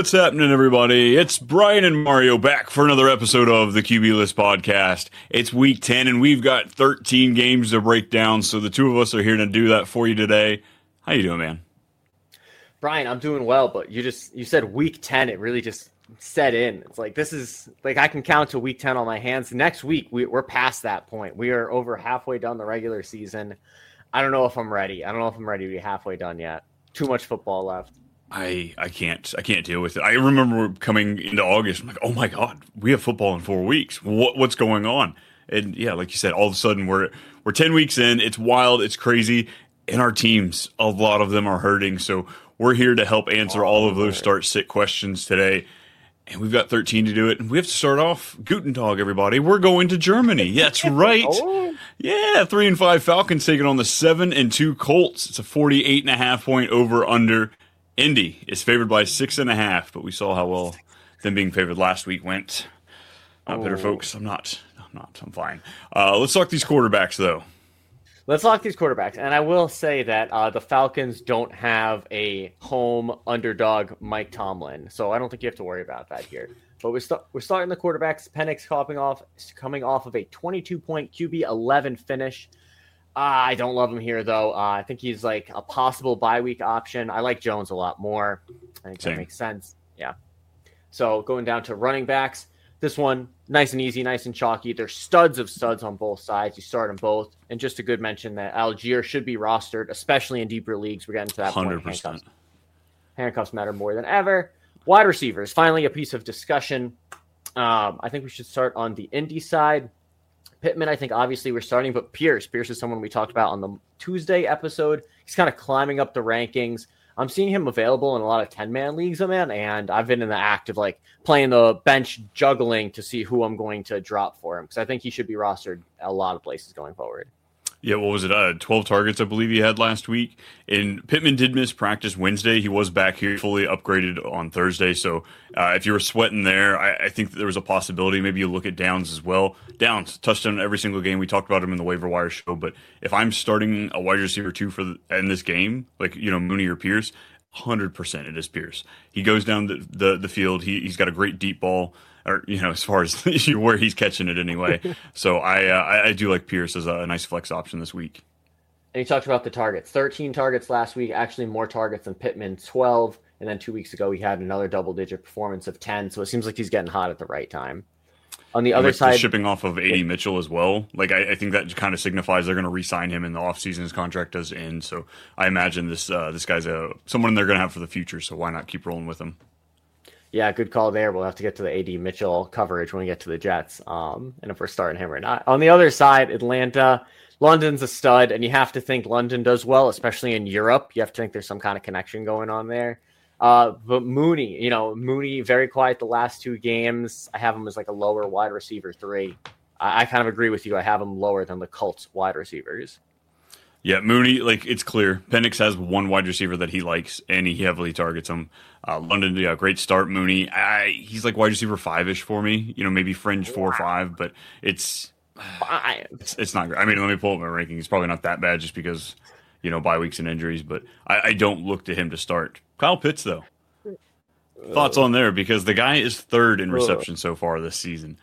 What's happening, everybody? It's Brian and Mario back for another episode of the QB List podcast. It's week 10, and we've got 13 games to break down, so the two of us are here to do that for you today. How you doing, man? Brian, I'm doing well, but you said week 10. It really just set in. It's like this is like I can count to week 10 on my hands. Next week, we're past that point. We are over halfway done the regular season. I don't know if I'm ready. I don't know if I'm ready to be halfway done yet. Too much football left. I can't deal with it. I remember coming into August, I'm like, oh my God, we have football in 4 weeks. What's going on? And yeah, like you said, all of a sudden we're 10 weeks in. It's wild. It's crazy. And our teams, a lot of them are hurting. So we're here to help answer all of those start-sit questions today. And we've got 13 to do it. And we have to start off. Guten Tag, everybody. We're going to Germany. That's right. Yeah, 3-5 Falcons taking on the 7-2 Colts. It's a 48.5 point over-under. Indy is favored by 6.5, but we saw how well them being favored last week went. Not bitter, folks. I'm not. I'm fine. Let's talk these quarterbacks, though. Let's talk these quarterbacks. And I will say that the Falcons don't have a home underdog Mike Tomlin, so I don't think you have to worry about that here. But we're starting the quarterbacks. Penix coming off of a 22-point QB 11 finish. I don't love him here, though. I think he's like a possible bye week option. I like Jones a lot more. I think that makes sense. Yeah. So going down to running backs, this one, nice and easy, nice and chalky. There's studs of studs on both sides. You start them both. And just a good mention that Algier should be rostered, especially in deeper leagues. We're getting to that 100%. point. Handcuffs matter more than ever. Wide receivers, finally a piece of discussion. I think we should start on the Indy side. Pittman, I think, obviously we're starting, but Pierce is someone we talked about on the Tuesday episode. He's kind of climbing up the rankings. I'm seeing him available in a lot of 10-man leagues, man, and I've been in the act of like playing the bench juggling to see who I'm going to drop for him because I think he should be rostered a lot of places going forward. Yeah, what was it? 12 targets, I believe he had last week. And Pittman did miss practice Wednesday. He was back here fully upgraded on Thursday. So if you were sweating there, I think that there was a possibility. Maybe you look at Downs as well. Downs, touchdown every single game. We talked about him in the waiver wire show. But if I'm starting a wide receiver two in this game, like, Mooney or Pierce, 100% it is Pierce. He goes down the field. He's got a great deep ball. Or, as far as where he's catching it anyway. So I do like Pierce as a nice flex option this week. And you talked about the targets. 13 targets last week, actually more targets than Pittman, 12. And then 2 weeks ago, he had another double-digit performance of 10. So it seems like he's getting hot at the right time. On the other side, shipping off of A.D. Mitchell as well. Like I think that kind of signifies they're going to re-sign him in the offseason. His contract does end. So I imagine this guy's someone they're going to have for the future. So why not keep rolling with him? Yeah, good call there. We'll have to get to the A.D. Mitchell coverage when we get to the Jets, and if we're starting him or not. On the other side, Atlanta, London's a stud, and you have to think London does well, especially in Europe. You have to think there's some kind of connection going on there. But Mooney, very quiet the last 2 games. I have him as like a lower wide receiver 3. I kind of agree with you. I have him lower than the Colts wide receivers. Yeah, Mooney, like it's clear. Penix has one wide receiver that he likes, and he heavily targets him. London, yeah, great start. Mooney, he's like wide receiver 5-ish for me. Maybe fringe 4 or 5, but it's not great. I mean, let me pull up my ranking. He's probably not that bad just because bye weeks and injuries, but I don't look to him to start. Kyle Pitts, though, thoughts on there because the guy is 3rd in reception so far this season.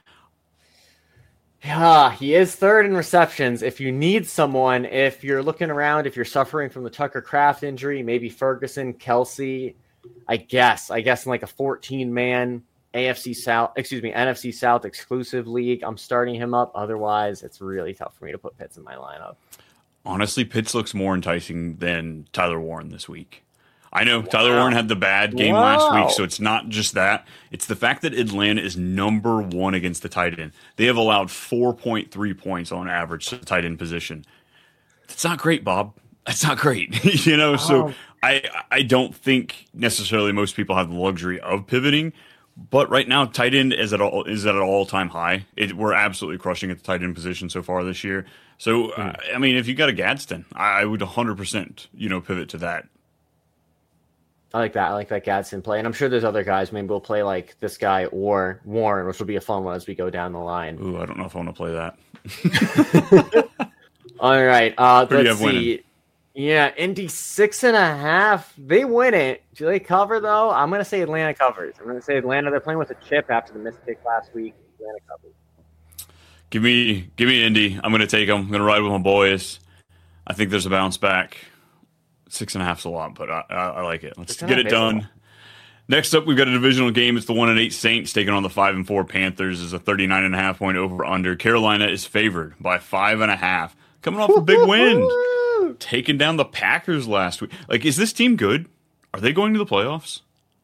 Yeah, he is 3rd in receptions. If you need someone, if you're looking around, if you're suffering from the Tucker Kraft injury, maybe Ferguson, Kelsey, I guess in like a 14-man NFC South exclusive league, I'm starting him up. Otherwise, it's really tough for me to put Pitts in my lineup. Honestly, Pitts looks more enticing than Tyler Warren this week. I know Tyler Warren had the bad game last week, so it's not just that. It's the fact that Atlanta is number 1 against the tight end. They have allowed 4.3 points on average to the tight end position. That's not great, Bob. That's not great. So I don't think necessarily most people have the luxury of pivoting, but right now tight end is at an all-time high. We're absolutely crushing at the tight end position so far this year. So, I mean, if you got a Gadsden, I would 100%, pivot to that. I like that. I like that Gadsden play. And I'm sure there's other guys. Maybe we'll play like this guy or Warren, which will be a fun one as we go down the line. Ooh, I don't know if I want to play that. All right. Let's see. Yeah, Indy 6.5. They win it. Do they cover though? I'm gonna say Atlanta covers. I'm gonna say Atlanta. They're playing with a chip after the mistake last week. Atlanta covers. Give me Indy. I'm going to take them. I'm going to ride with my boys. I think there's a bounce back. 6.5's a lot, but I like it. Let's get it done. Next up, we've got a divisional game. It's the 1-8 Saints taking on the 5-4 Panthers. Is a 39.5 point over under. Carolina is favored by 5.5. Coming off a big win, taking down the Packers last week. Like, is this team good? Are they going to the playoffs?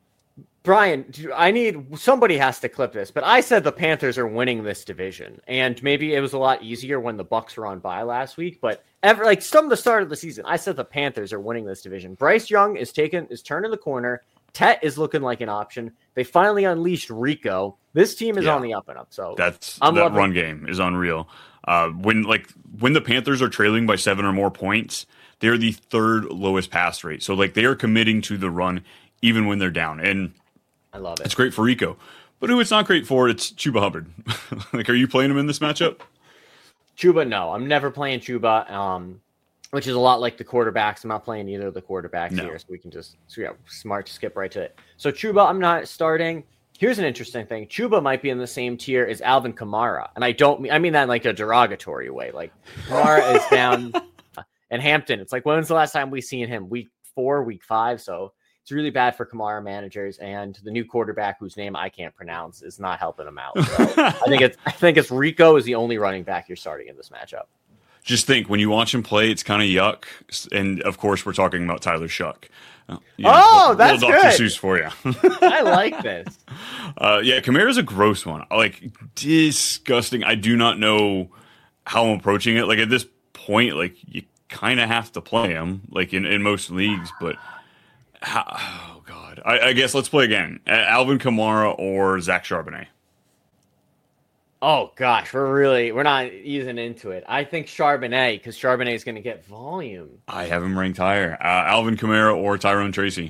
Brian, somebody has to clip this, but I said the Panthers are winning this division, and maybe it was a lot easier when the Bucks were on bye last week. But from the start of the season, I said the Panthers are winning this division. Bryce Young is turning the corner. Tet is looking like an option. They finally unleashed Rico. This team is on the up and up. So that run game is unreal. When the Panthers are trailing by 7 or more points, they're the third lowest pass rate. So they are committing to the run even when they're down, and I love it. It's great for Rico. But who it's not great for, it's Chuba Hubbard. Are you playing him in this matchup? Chuba, no. I'm never playing Chuba, which is a lot like the quarterbacks. I'm not playing either of the quarterbacks here, so we can smart to skip right to it. So Chuba, I'm not starting. Here's an interesting thing. Chuba might be in the same tier as Alvin Kamara. And I mean that in like a derogatory way. Like, Kamara is down in Hampton. It's like, when's the last time we seen him? Week 4, week 5, so it's really bad for Kamara managers, and the new quarterback whose name I can't pronounce is not helping him out. So I think it's Rico is the only running back you're starting in this matchup. Just think, when you watch him play, it's kind of yuck. And of course, we're talking about Tyler Shuck. That's Dr. good. Seuss for you. I like this. Kamara's a gross one. Disgusting. I do not know how I'm approaching it. Like, at this point, you kind of have to play him, in most leagues, but. Oh, God. I guess let's play again. Alvin Kamara or Zach Charbonnet? Oh, gosh. We're not easing into it. I think Charbonnet, because Charbonnet is going to get volume. I have him ranked higher. Alvin Kamara or Tyrone Tracy?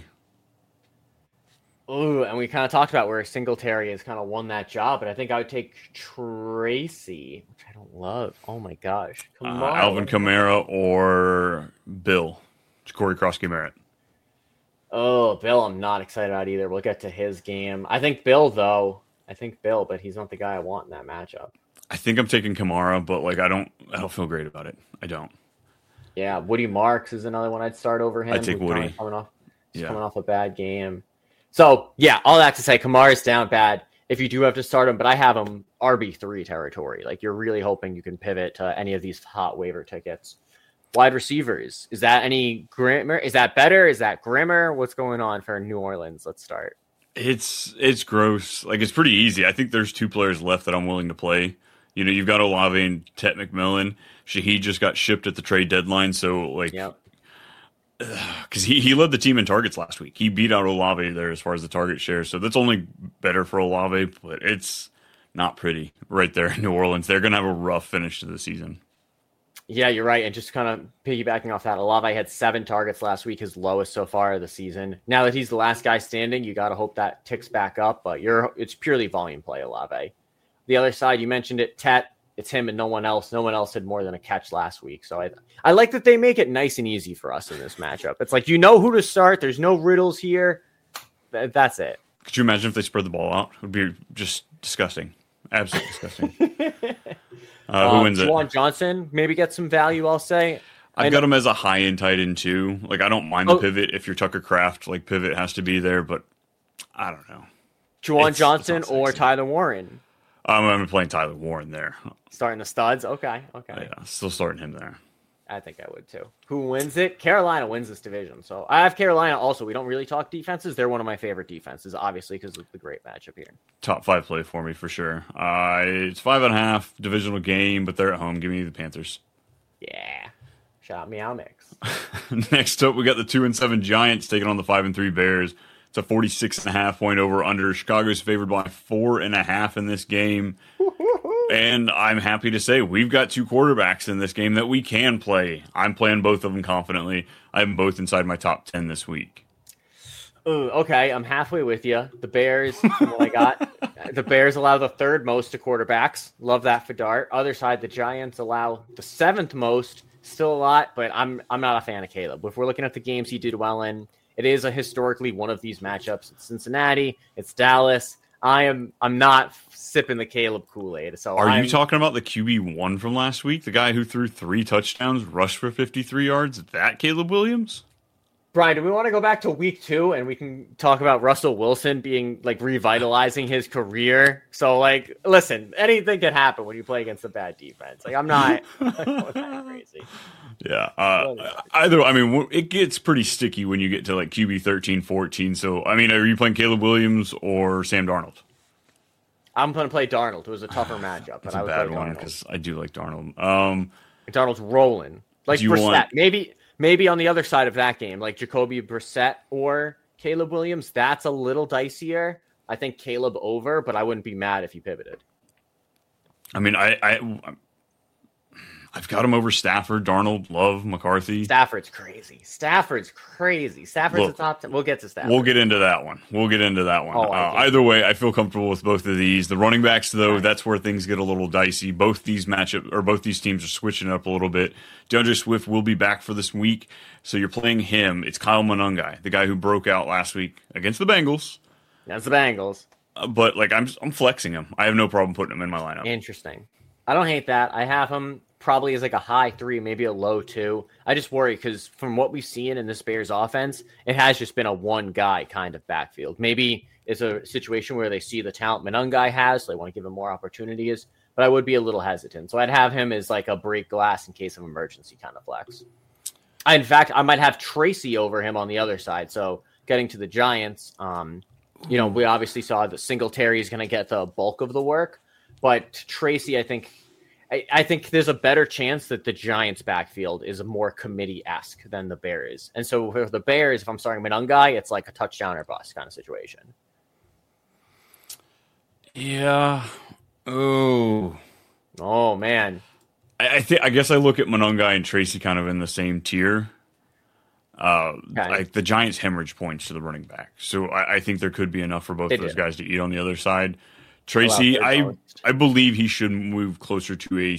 Ooh, and we kind of talked about where Singletary has kind of won that job, but I think I would take Tracy, which I don't love. Oh, my gosh. Alvin Kamara or Bill? Corey Krosky-Merritt. Oh, Bill, I'm not excited about either. We'll get to his game. I think Bill, though. But he's not the guy I want in that matchup. I think I'm taking Kamara, but I don't feel great about it. I don't. Yeah, Woody Marks is another one I'd start over him. I take Woody. Coming off a bad game. So, yeah, all that to say, Kamara's down bad if you do have to start him, but I have him RB3 territory. You're really hoping you can pivot to any of these hot waiver tickets. Wide receivers. Is that any grimmer? Is that better? Is that grimmer? What's going on for New Orleans? Let's start. It's gross. It's pretty easy. I think there's 2 players left that I'm willing to play. You've got Olave and Tet McMillan. Shaheed just got shipped at the trade deadline, so because he led the team in targets last week. He beat out Olave there as far as the target share, so that's only better for Olave, but it's not pretty right there in New Orleans. They're going to have a rough finish to the season. Yeah, you're right. And just kind of piggybacking off that, Olave had 7 targets last week, his lowest so far of the season. Now that he's the last guy standing, you got to hope that ticks back up, but it's purely volume play, Olave. The other side, you mentioned it, Tet, it's him and no one else. No one else had more than a catch last week. So I like that they make it nice and easy for us in this matchup. It's like, who to start. There's no riddles here. That's it. Could you imagine if they spread the ball out? It would be just disgusting. Absolutely disgusting. Who wins it? Juwan Johnson, maybe get some value, I'll say. I've got him as a high-end tight end, too. I don't mind the pivot. If you're Tucker Kraft, pivot has to be there, but I don't know. Juwan Johnson or Tyler Warren? I'm playing Tyler Warren there. Starting the studs? Okay. Yeah, still starting him there. I think I would, too. Who wins it? Carolina wins this division. So I have Carolina also. We don't really talk defenses. They're one of my favorite defenses, obviously, because of the great matchup here. Top 5 play for me, for sure. It's 5.5, divisional game, but they're at home. Give me the Panthers. Yeah. Shot me out mix. Next up, we got the 2-7 Giants taking on the 5-3 Bears. It's a 46.5 point over under. Chicago's favored by 4.5 in this game. And I'm happy to say we've got 2 quarterbacks in this game that we can play. I'm playing both of them confidently. I have them both inside my top 10 this week. Ooh, okay, I'm halfway with you. The Bears, what I got. The Bears allow the 3rd most to quarterbacks. Love that for Dart. Other side, the Giants allow the 7th most still a lot, but I'm not a fan of Caleb. If we're looking at the games he did well in, it is a historically one of these matchups. It's Cincinnati, it's Dallas. I'm not sipping the Caleb Kool-Aid. So are you talking about the QB1 from last week, the guy who threw 3 touchdowns, rushed for 53 yards? That Caleb Williams? Brian, do we want to go back to week 2 and we can talk about Russell Wilson being like revitalizing his career? So like, listen, anything can happen when you play against a bad defense. Like I'm not that crazy. Yeah. Either, I mean, it gets pretty sticky when you get to like QB 13, 14. So, I mean, are you playing Caleb Williams or Sam Darnold? I'm going to play Darnold. It was a tougher matchup. It's a bad one because I do like Darnold. Darnold's rolling. Like Brissett. Maybe on the other side of that game, like Jacoby Brissett or Caleb Williams, that's a little dicier. I think Caleb over, but I wouldn't be mad if he pivoted. I mean, I've got him over Stafford, Darnold, Love, McCarthy. Stafford's crazy. Stafford's the top 10. We'll get to Stafford. We'll get into that one. Either way, I feel comfortable with both of these. The running backs, though, that's where things get a little dicey. Both these teams are switching up a little bit. DeAndre Swift will be back for this week, so you're playing him. It's Kyle Monangai, the guy who broke out last week against the Bengals. That's the Bengals. But like I'm flexing him. I have no problem putting him in my lineup. Interesting. I don't hate that. I have him probably as like a high 3, maybe a low 2. I just worry because from what we've seen in this Bears offense, it has just been a one guy kind of backfield. Maybe it's a situation where they see the talent Monangai has, so they want to give him more opportunities, but I would be a little hesitant. So I'd have him as like a break glass in case of emergency kind of flex. In fact, I might have Tracy over him on the other side. So getting to the Giants, we obviously saw that Singletary is going to get the bulk of the work, but Tracy, I think there's a better chance that the Giants' backfield is more committee-esque than the Bears. And so for the Bears, if I'm starting Monangai, it's like a touchdown or bust kind of situation. Yeah. Oh man. I guess I look at Monangai and Tracy kind of in the same tier. Like the Giants hemorrhage points to the running back. So I think there could be enough for both of those guys to eat on the other side. Tracy, I believe he should move closer to a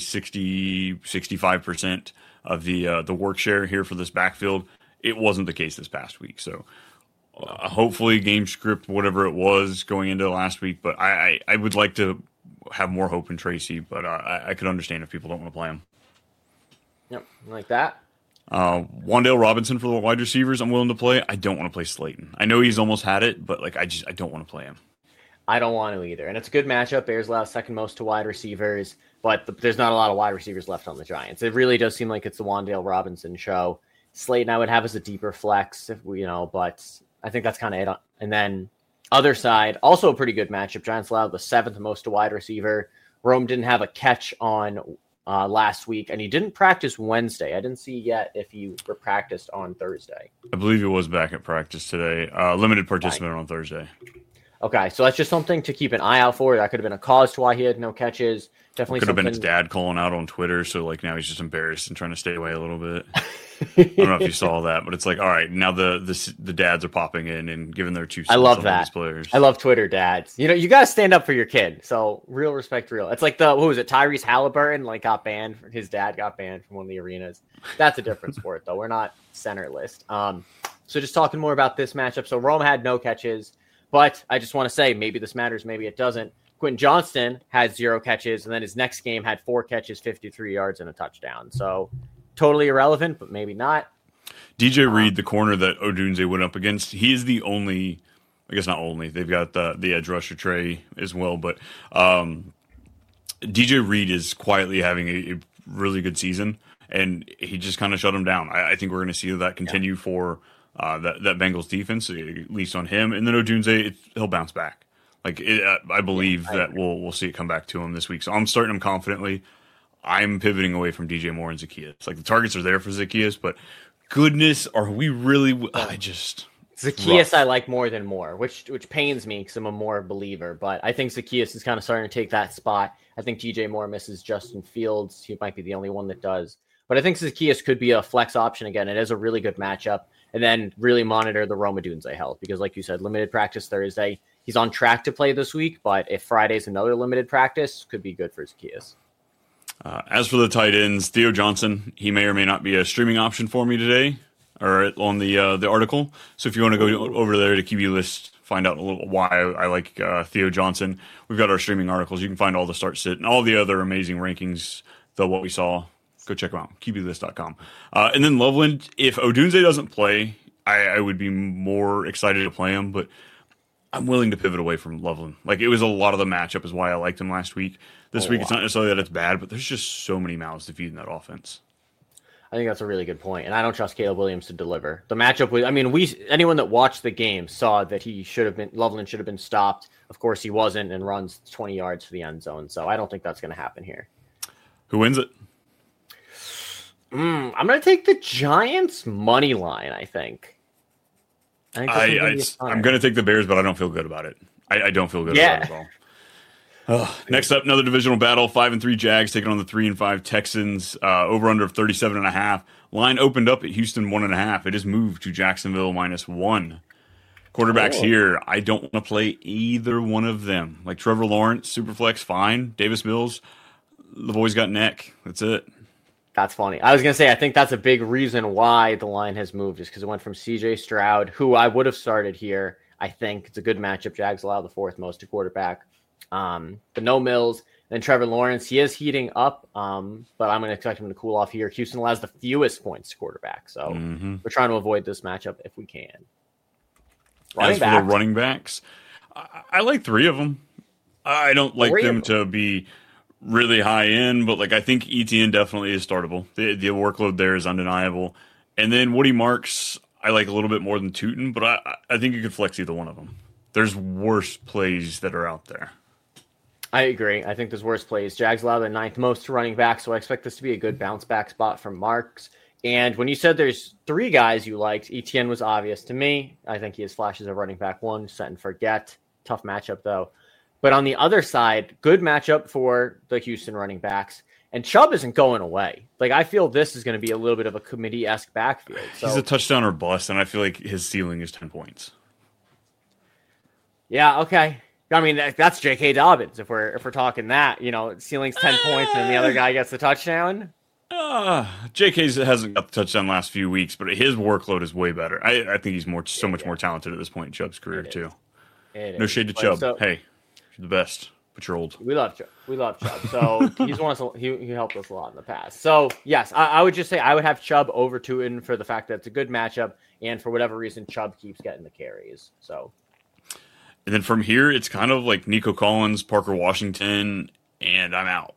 65% of the work share here for this backfield. It wasn't the case this past week. So hopefully game script, whatever it was going into last week. But I would like to have more hope in Tracy, but I could understand if people don't want to play him. Yep, like that. Wan'Dale Robinson for the wide receivers, I'm willing to play. I don't want to play Slayton. I know he's almost had it, but like I don't want to play him. I don't want to either. And it's a good matchup. Bears allow second most to wide receivers, but there's not a lot of wide receivers left on the Giants. It really does seem like it's the Wan'Dale Robinson show. Slayton I would have as a deeper flex, but I think that's kind of it. And then other side, also a pretty good matchup. Giants allowed the 7th most to wide receiver. Rome didn't have a catch on last week, and he didn't practice Wednesday. I didn't see yet if he were practiced on Thursday. I believe he was back at practice today. Limited participant on Thursday. Okay, so that's just something to keep an eye out for. That could have been a cause to why he had no catches. Definitely could have been his dad calling out on Twitter, so like now he's just embarrassed and trying to stay away a little bit. I don't know if you saw that, but it's like, all right, now the dads are popping in and giving their 2 cents. I love that. These players. I love Twitter dads. You got to stand up for your kid. So real respect, real. It's like Tyrese Halliburton got banned. His dad got banned from one of the arenas. That's a different sport, though. We're not center list. So just talking more about this matchup. So Rome had no catches. But I just want to say, maybe this matters, maybe it doesn't. Quentin Johnston had 0 catches, and then his next game had 4 catches, 53 yards, and a touchdown. So totally irrelevant, but maybe not. DJ Reed, the corner that Odunze went up against, he is the only, I guess not only, they've got the edge rusher Trey as well, but DJ Reed is quietly having a really good season, and he just kind of shut him down. I think we're going to see that continue for that Bengals defense, at least on him. And then Odunze, he'll bounce back. I believe that we'll see it come back to him this week. So I'm starting him confidently. I'm pivoting away from DJ Moore and Zacchaeus. The targets are there for Zacchaeus, but goodness, are we really? Zacchaeus I like more than Moore, which pains me because I'm a Moore believer. But I think Zacchaeus is kind of starting to take that spot. I think DJ Moore misses Justin Fields. He might be the only one that does. But I think Zacchaeus could be a flex option again. It is a really good matchup. And then really monitor the Rome Odunze health because, like you said, limited practice Thursday. He's on track to play this week, but if Friday's another limited practice, could be good for Zacchaeus. As for the tight ends, Theo Johnson, he may or may not be a streaming option for me today or on the article. So if you want to go over there to QB List, find out a little why I like Theo Johnson, we've got our streaming articles. You can find all the start sit and all the other amazing rankings, though what we saw. Go check them out, QBlist.com. And then Loveland, if Odunze doesn't play, I would be more excited to play him, but I'm willing to pivot away from Loveland. Like, it was a lot of the matchup is why I liked him last week. This week, it's not necessarily that it's bad, but there's just so many mouths to feed in that offense. I think that's a really good point, and I don't trust Caleb Williams to deliver. The matchup with, I mean, anyone that watched the game saw that Loveland should have been stopped. Of course, he wasn't, and runs 20 yards to the end zone. So I don't think that's going to happen here. Who wins it? I'm going to take the Giants money line. I think I'm going to take the Bears, but I don't feel good about it. I don't feel good about it at all. Next up, another divisional battle. 5-3 Jags taking on the 3-5 Texans. Over under of 37.5. Line opened up at Houston 1.5. It has moved to Jacksonville -1. Quarterbacks here. I don't want to play either one of them. Like Trevor Lawrence, Superflex, fine. Davis Mills, the boy's got neck. That's it. That's funny. I was going to say, I think that's a big reason why the line has moved, is because it went from CJ Stroud, who I would have started here. I think it's a good matchup. Jags allow the fourth most to quarterback. But no Mills. Then Trevor Lawrence, he is heating up, but I'm going to expect him to cool off here. Houston allows the fewest points to quarterback, so we're trying to avoid this matchup if we can. As for the running backs, I like three of them. I don't like them to be really high end, but like I think ETN definitely is startable. The workload there is undeniable. And then Woody Marks, I like a little bit more than Tootin, but I think you could flex either one of them. There's worse plays that are out there. I agree. I think there's worse plays. Jags allow the 9th most to running back, so I expect this to be a good bounce back spot from Marks. And when you said there's 3 guys you liked, ETN was obvious to me. I think he has flashes of running back 1, set and forget. Tough matchup, though. But on the other side, good matchup for the Houston running backs. And Chubb isn't going away. Like, I feel this is going to be a little bit of a committee-esque backfield. So. He's a touchdown or bust, and I feel like his ceiling is 10 points. Yeah, okay. I mean, that's J.K. Dobbins. If we're talking that, ceiling's 10 points, and the other guy gets the touchdown. J.K. hasn't got the touchdown the last few weeks, but his workload is way better. I think he's so much more talented at this point in Chubb's career too. No shade to Chubb. Hey, you're the best, but you're old. We love Chubb. So he helped us a lot in the past. So yes, I would just say I would have Chubb over Tootin for the fact that it's a good matchup, and for whatever reason, Chubb keeps getting the carries. So. And then from here, it's kind of like Nico Collins, Parker Washington, and I'm out.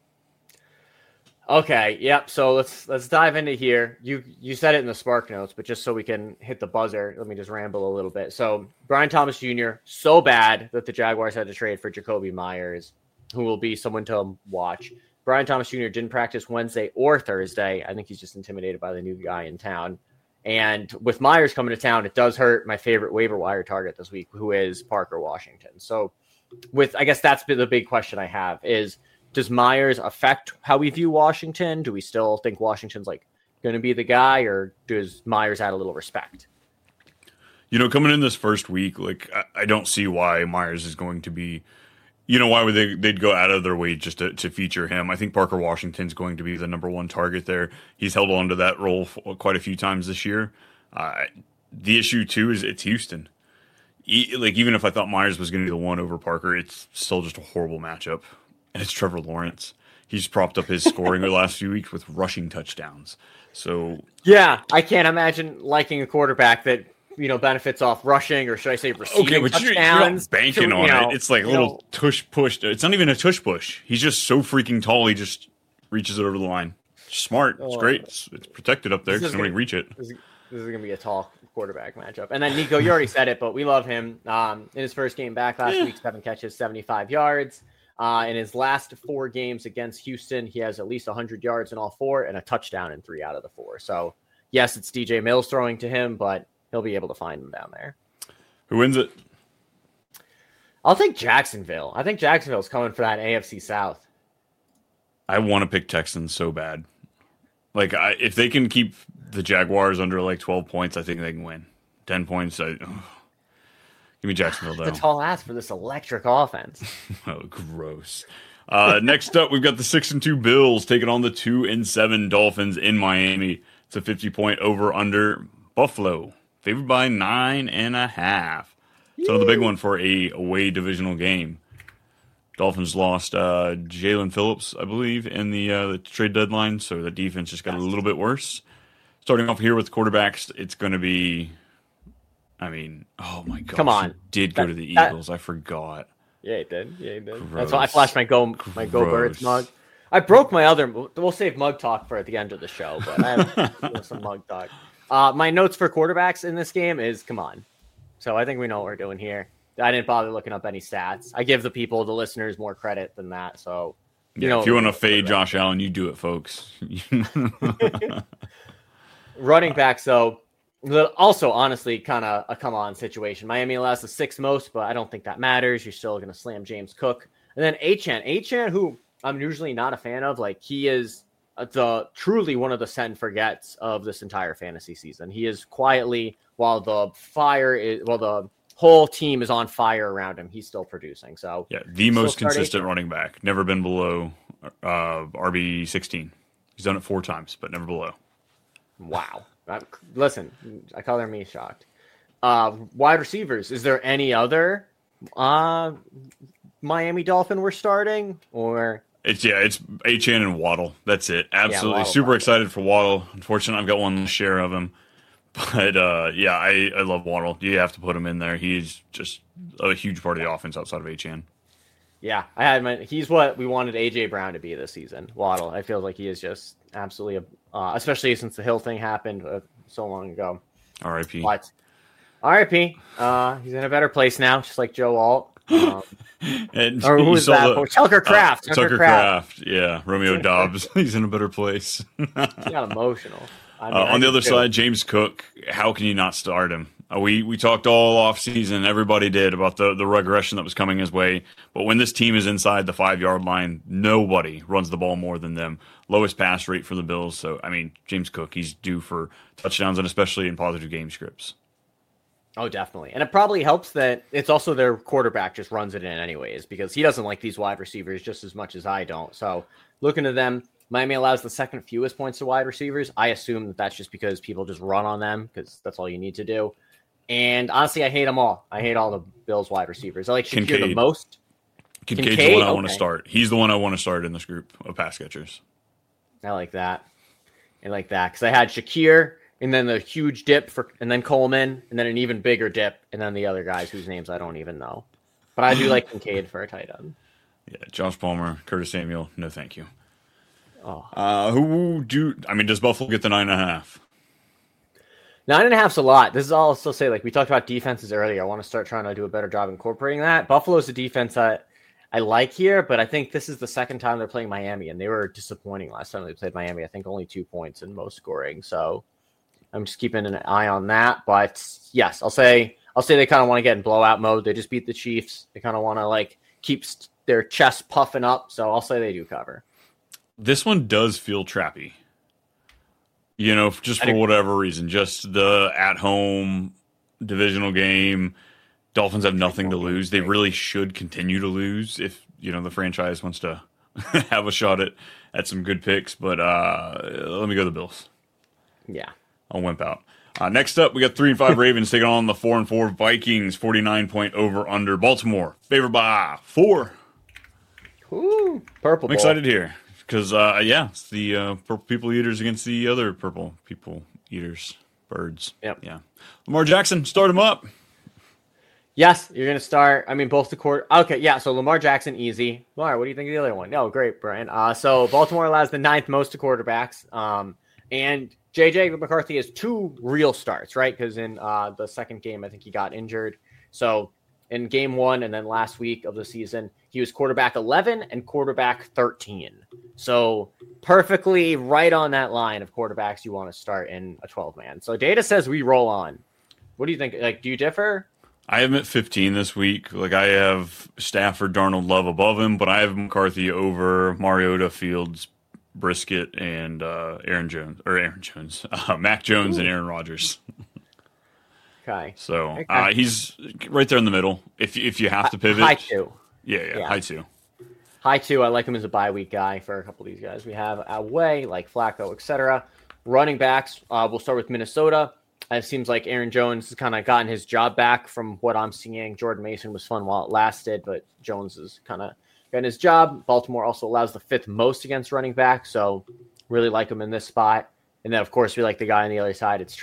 Okay, yep. So let's dive into here. You said it in the Spark Notes, but just so we can hit the buzzer, let me just ramble a little bit. So Brian Thomas Jr., so bad that the Jaguars had to trade for Jacoby Myers, who will be someone to watch. Brian Thomas Jr. didn't practice Wednesday or Thursday. I think he's just intimidated by the new guy in town. And with Myers coming to town, it does hurt my favorite waiver wire target this week, who is Parker Washington. So I guess that's the big question I have is, does Myers affect how we view Washington? Do we still think Washington's going to be the guy, or does Myers add a little respect? Coming in this first week, I don't see why Myers is going to be, why would they'd go out of their way just to feature him. I think Parker Washington's going to be the number one target there. He's held on to that role quite a few times this year. The issue too is it's Houston. Even if I thought Myers was going to be the one over Parker, it's still just a horrible matchup. And it's Trevor Lawrence. He's propped up his scoring the last few weeks with rushing touchdowns. So yeah, I can't imagine liking a quarterback that benefits off rushing, or should I say receiving touchdowns. You're not banking on it. It's like a little tush push. It's not even a tush push. He's just so freaking tall. He just reaches it over the line. Smart. It's great. It's protected up there because nobody reach it. This is going to be a tall quarterback matchup. And then Nico, you already said it, but we love him. In his first game back last week, 7 catches, 75 yards. In his last 4 games against Houston, he has at least 100 yards in all 4 and a touchdown in 3 out of the 4. So, yes, it's DJ Mills throwing to him, but he'll be able to find him down there. Who wins it? I'll take Jacksonville. I think Jacksonville's coming for that AFC South. I want to pick Texans so bad. If they can keep the Jaguars under 12 points, I think they can win. 10 points, give me Jacksonville, though. It's a tall ass for this electric offense. Oh, gross. Next up, we've got the 6-2 Bills taking on the 2-7 Dolphins in Miami. It's a 50-point over/under. Buffalo favored by 9.5. So the big one for a away divisional game. Dolphins lost Jalen Phillips, I believe, in the trade deadline, so the defense just got a little bit worse. Starting off here with quarterbacks, it's going to be, oh my gosh. Come on. He did go to the Eagles. I forgot. Yeah, he did. Gross. That's why I flashed my Go Birds mug. I broke my other. We'll save mug talk for at the end of the show, but I have some mug talk. My notes for quarterbacks in this game is come on. So I think we know what we're doing here. I didn't bother looking up any stats. I give the listeners, more credit than that. So if you want to fade Josh Allen, you do it, folks. Running backs, though, also honestly kind of a come on situation. Miami allows the 6th most, but I don't think that matters. You're still going to slam James Cook. And then Achane, who I'm usually not a fan of, like he is truly one of the set and forgets of this entire fantasy season. He is quietly, while the whole team is on fire around him, he's still producing. So yeah, the most consistent running back. Never been below RB16. He's done it 4 times, but never below. Wow. Listen, I color me shocked. Wide receivers. Is there any other Miami Dolphin we're starting? Or it's Achane and Waddle. That's it. Absolutely. Waddle, Super excited for Waddle. Unfortunately, I've got one share of him. But, I love Waddle. You have to put him in there. He's just a huge part of the offense outside of Achane. Yeah, he's what we wanted A.J. Brown to be this season, Waddle. I feel like he is just absolutely, especially since the Hill thing happened so long ago. R.I.P. But R.I.P. He's in a better place now, just like Joe Alt. And or who is that? Tucker Kraft. Tucker Kraft. Yeah, Romeo Dobbs. He's in a better place. He got emotional. On the other side, James Cook. How can you not start him? We talked all off season. Everybody did about the regression that was coming his way. But when this team is inside the 5-yard line, nobody runs the ball more than them. Lowest pass rate for the Bills. So James Cook, he's due for touchdowns, and especially in positive game scripts. Oh, definitely. And it probably helps that it's also their quarterback just runs it in anyways, because he doesn't like these wide receivers just as much as I don't. So looking at them, Miami allows the 2nd fewest points to wide receivers. I assume that's just because people just run on them because that's all you need to do. And honestly, I hate them all. I hate all the Bills wide receivers. I like Shakir the most. Kincaid's the one I want to start. He's the one I want to start in this group of pass catchers. I like that. Because I had Shakir, and then the huge dip and then Coleman, and then an even bigger dip, and then the other guys whose names I don't even know. But I do like Kincaid for a tight end. Yeah, Josh Palmer, Curtis Samuel, no thank you. Oh. Does Buffalo get the 9.5? 9.5's a lot. This is all I'll still say. Like we talked about defenses earlier. I want to start trying to do a better job incorporating that. Buffalo's a defense that I like here, but I think this is the second time they're playing Miami, and they were disappointing last time they played Miami. I think only 2 points in most scoring. So I'm just keeping an eye on that. But yes, I'll say they kind of want to get in blowout mode. They just beat the Chiefs. They kind of want to keep their chest puffing up. So I'll say they do cover. This one does feel trappy. Just for whatever reason, just the at-home divisional game. Dolphins have nothing to lose. They really should continue to lose if, the franchise wants to have a shot at some good picks. But let me go to the Bills. Yeah. I'll wimp out. Next up, we got 3-5 Ravens taking on the 4-4 Vikings. 49-point over/under. Baltimore favored by 4. Ooh, purple. I'm excited here. Because, it's the purple people eaters against the other purple people eaters, birds. Yep. Yeah. Lamar Jackson, start him up. Yes, you're going to start. Both the court. Okay, yeah, so Lamar Jackson, easy. Lamar, what do you think of the other one? Oh, great, Brian. So Baltimore allows the 9th most to quarterbacks. And J.J. McCarthy has 2 real starts, right? Because in the second game, I think he got injured. So in game 1 and then last week of the season, he was quarterback 11 and quarterback 13. So perfectly right on that line of quarterbacks you want to start in a 12-man. So data says we roll on. What do you think? Do you differ? I have him at 15 this week. I have Stafford, Darnold, Love above him, but I have McCarthy over Mariota, Fields, Brisket, and Mac Jones and Aaron Rodgers. Okay. So he's right there in the middle. If you have to pivot. High 2. Yeah, high 2. High 2, I like him as a bye week guy for a couple of these guys we have away, like Flacco, etc. Running backs, we'll start with Minnesota. It seems like Aaron Jones has kind of gotten his job back from what I'm seeing. Jordan Mason was fun while it lasted, but Jones is kind of getting his job. Baltimore also allows the 5th most against running back, so really like him in this spot. And then, of course, we like the guy on the other side. It's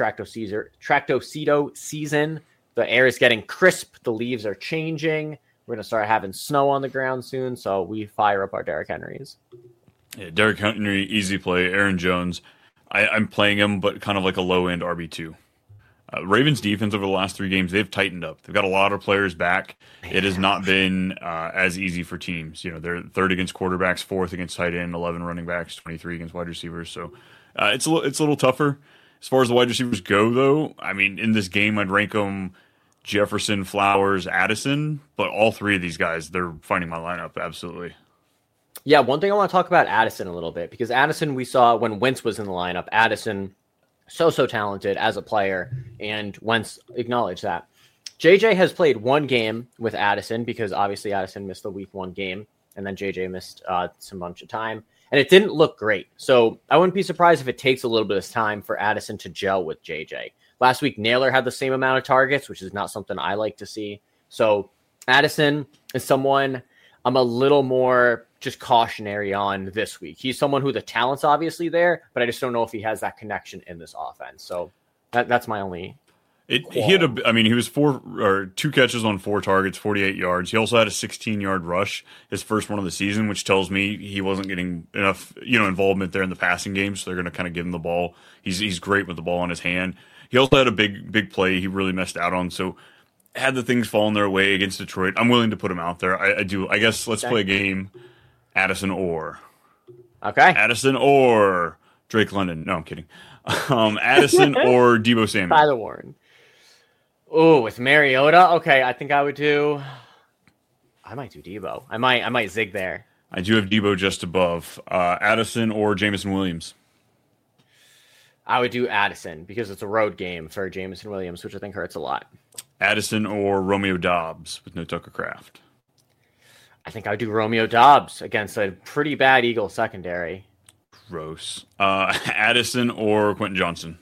Tractocito season. The air is getting crisp. The leaves are changing. We're going to start having snow on the ground soon, so we fire up our Derrick Henrys. Yeah, Derrick Henry, easy play. Aaron Jones, I'm playing him, but kind of like a low-end RB2. Ravens defense over the last 3 games, they've tightened up. They've got a lot of players back. It has not been as easy for teams. You know, they're 3rd against quarterbacks, 4th against tight end, 11 running backs, 23 against wide receivers. So it's a little tougher. As far as the wide receivers go, though, I mean, in this game, I'd rank them Jefferson, Flowers, Addison, but all 3 of these guys, they're finding my lineup, absolutely. Yeah, one thing I want to talk about Addison a little bit, because Addison, we saw when Wentz was in the lineup, Addison, so talented as a player, and Wentz acknowledged that. JJ has played 1 game with Addison, because obviously Addison missed the week 1 game, and then JJ missed some bunch of time, and it didn't look great. So I wouldn't be surprised if it takes a little bit of time for Addison to gel with JJ. Last week, Naylor had the same amount of targets, which is not something I like to see. So Addison is someone I'm a little more just cautionary on this week. He's someone who the talent's obviously there, but I just don't know if he has that connection in this offense. So that's my only. He was 2 catches on 4 targets, 48 yards. He also had a 16-yard rush, his first one of the season, which tells me he wasn't getting enough, involvement there in the passing game. So they're going to kind of give him the ball. He's great with the ball in his hand. He also had a big play he really messed out on. So had the things fallen their way against Detroit, I'm willing to put him out there. I do. I guess let's play a game. Addison or. Okay. Addison or Drake London. No, I'm kidding. Addison or Deebo Samuel. Tyler Warren. Oh, with Mariota? Okay, I think I might do Deebo. I might zig there. I do have Deebo just above. Addison or Jameson Williams. I would do Addison because it's a road game for Jameson Williams, which I think hurts a lot. Addison or Romeo Doubs with no Tucker Kraft. I think I would do Romeo Doubs against a pretty bad Eagles secondary. Gross. Addison or Quentin Johnson.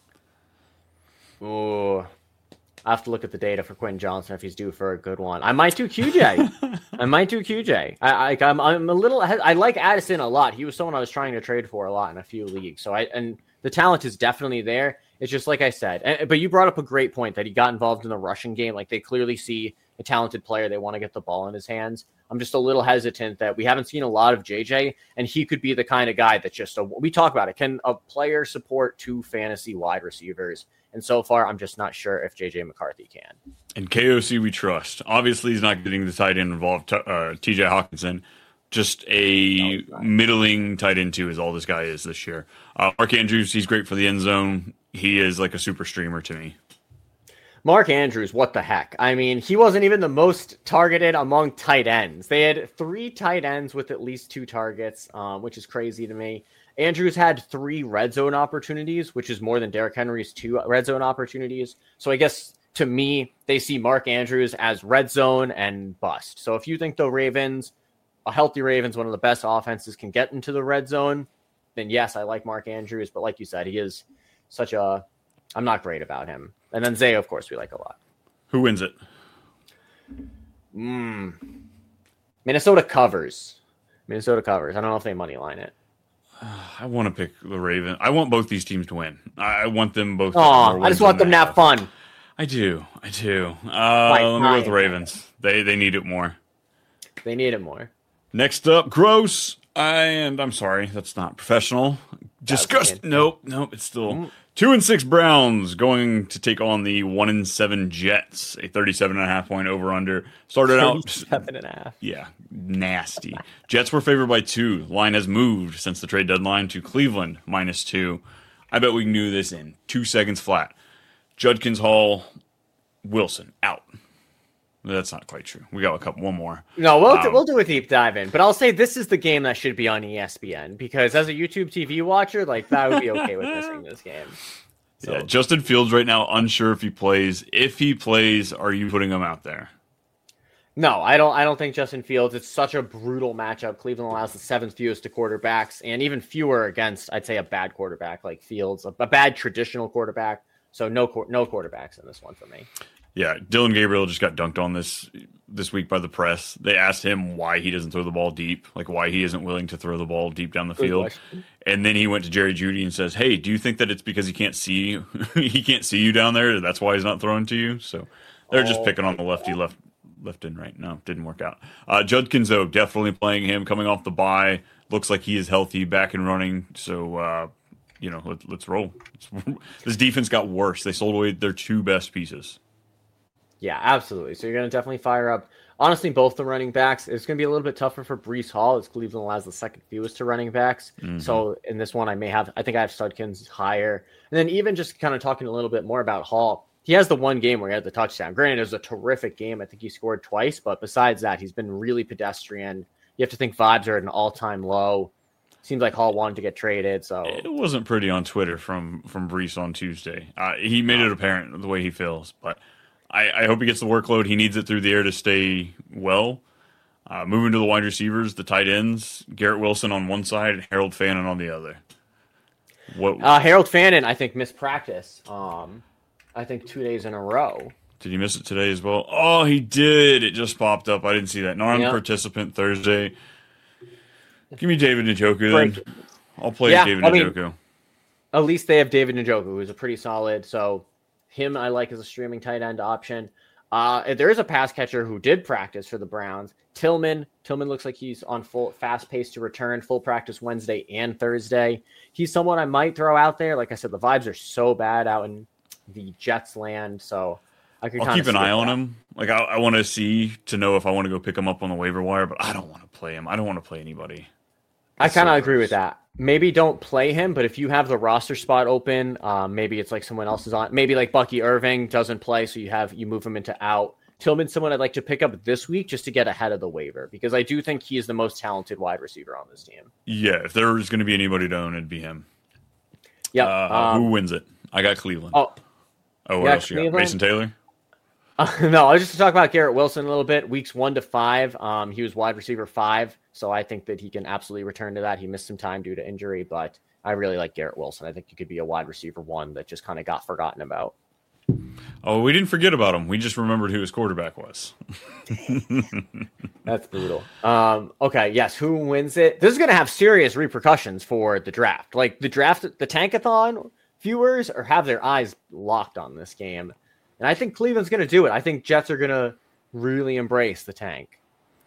Ooh. I have to look at the data for Quentin Johnson if he's due for a good one. I might do QJ. I'm a little ahead. I like Addison a lot. He was someone I was trying to trade for a lot in a few leagues. So and the talent is definitely there. It's just like I said. But you brought up a great point that he got involved in the rushing game. Like they clearly see a talented player. They want to get the ball in his hands. I'm just a little hesitant that we haven't seen a lot of JJ, and he could be the kind of guy that we talk about it. Can a player support 2 fantasy wide receivers? And so far, I'm just not sure if J.J. McCarthy can. And KOC we trust. Obviously, he's not getting the tight end involved. T.J. Hawkinson, just a middling tight end 2 is all this guy is this year. Mark Andrews, he's great for the end zone. He is like a super streamer to me. Mark Andrews, what the heck? I mean, he wasn't even the most targeted among tight ends. They had 3 tight ends with at least 2 targets, which is crazy to me. Andrews had 3 red zone opportunities, which is more than Derrick Henry's 2 red zone opportunities. So I guess to me, they see Mark Andrews as red zone and bust. So if you think the Ravens, a healthy Ravens, one of the best offenses can get into the red zone, then yes, I like Mark Andrews. But like you said, he is I'm not great about him. And then Zay, of course, we like a lot. Who wins it? Minnesota covers. I don't know if they money line it. I want to pick the Ravens. I want both these teams to win. I want them both. I just want them to have fun. I do. Let me go with the Ravens. They need it more. They need it more. Next up, gross. I'm sorry, that's not professional. Disgust. Nope. It's still 2-6 Browns going to take on the 1-7 Jets. A 37.5 point over under. Started out 37.5. Yeah, nasty. Jets were favored by 2. Line has moved since the trade deadline to Cleveland -2. I bet we can do this in 2 seconds flat. Judkins, Hall, Wilson out. That's not quite true. We got one more. No, we'll do a deep dive in. But I'll say this is the game that should be on ESPN because as a YouTube TV watcher, like that would be okay with missing this game. So. Yeah, Justin Fields right now unsure if he plays. If he plays, are you putting him out there? No, I don't think Justin Fields. It's such a brutal matchup. Cleveland allows the seventh fewest to quarterbacks, and even fewer against, I'd say, a bad quarterback like Fields, a bad traditional quarterback. So no quarterbacks in this one for me. Yeah, Dylan Gabriel just got dunked on this week by the press. They asked him why he doesn't throw the ball deep, like why he isn't willing to throw the ball deep down the field. And then he went to Jerry Jeudy and says, "Hey, do you think that it's because he can't see you? He can't see you down there? That's why he's not throwing to you?" So they're just picking on the left and right. No, didn't work out. Judkins, though, definitely playing him, coming off the bye. Looks like he is healthy, back and running. So, let's roll. This defense got worse. They sold away their two best pieces. Yeah, absolutely. So you're going to definitely fire up, honestly, both the running backs. It's going to be a little bit tougher for Breece Hall, as Cleveland allows the second fewest to running backs. Mm-hmm. So in this one, I think I have Studkins higher. And then even just kind of talking a little bit more about Hall, he has the one game where he had the touchdown. Granted, it was a terrific game. I think he scored twice, but besides that, he's been really pedestrian. You have to think vibes are at an all-time low. Seems like Hall wanted to get traded. So it wasn't pretty on Twitter from Breece on Tuesday. He made it apparent the way he feels, but I hope he gets the workload. He needs it through the air to stay well. Moving to the wide receivers, the tight ends, Garrett Wilson on one side and Harold Fannin on the other. Harold Fannin, I think, missed practice. I think 2 days in a row. Did he miss it today as well? Oh, he did. It just popped up. I didn't see that. Non-participant Thursday. Give me David Njoku then. I'll play David Njoku. At least they have David Njoku, who's a pretty solid. So him I like as a streaming tight end option. There is a pass catcher who did practice for the Browns. Tillman looks like he's on full fast pace to return, full practice Wednesday and Thursday. He's someone I might throw out there. Like I said, the vibes are so bad out in the Jets land, so I'll keep an eye on him. Like I want to see to know if I want to go pick him up on the waiver wire, but I don't want to play him. I don't want to play anybody. I kind of agree with that. Maybe don't play him, but if you have the roster spot open, maybe it's like someone else is on. Maybe like Bucky Irving doesn't play, so you move him into out. Tillman's someone I'd like to pick up this week just to get ahead of the waiver because I do think he is the most talented wide receiver on this team. Yeah, if there's going to be anybody to own, it'd be him. Yeah. Who wins it? I got Cleveland. What else you got? Mason Taylor? No, I was just to talk about Garrett Wilson a little bit. Weeks 1 to 5, he was wide receiver 5, so I think that he can absolutely return to that. He missed some time due to injury, but I really like Garrett Wilson. I think he could be a wide receiver 1 that just kind of got forgotten about. Oh, we didn't forget about him. We just remembered who his quarterback was. That's brutal. Okay, yes, who wins it? This is going to have serious repercussions for the draft. Like the Tankathon viewers have their eyes locked on this game. And I think Cleveland's going to do it. I think Jets are going to really embrace the tank.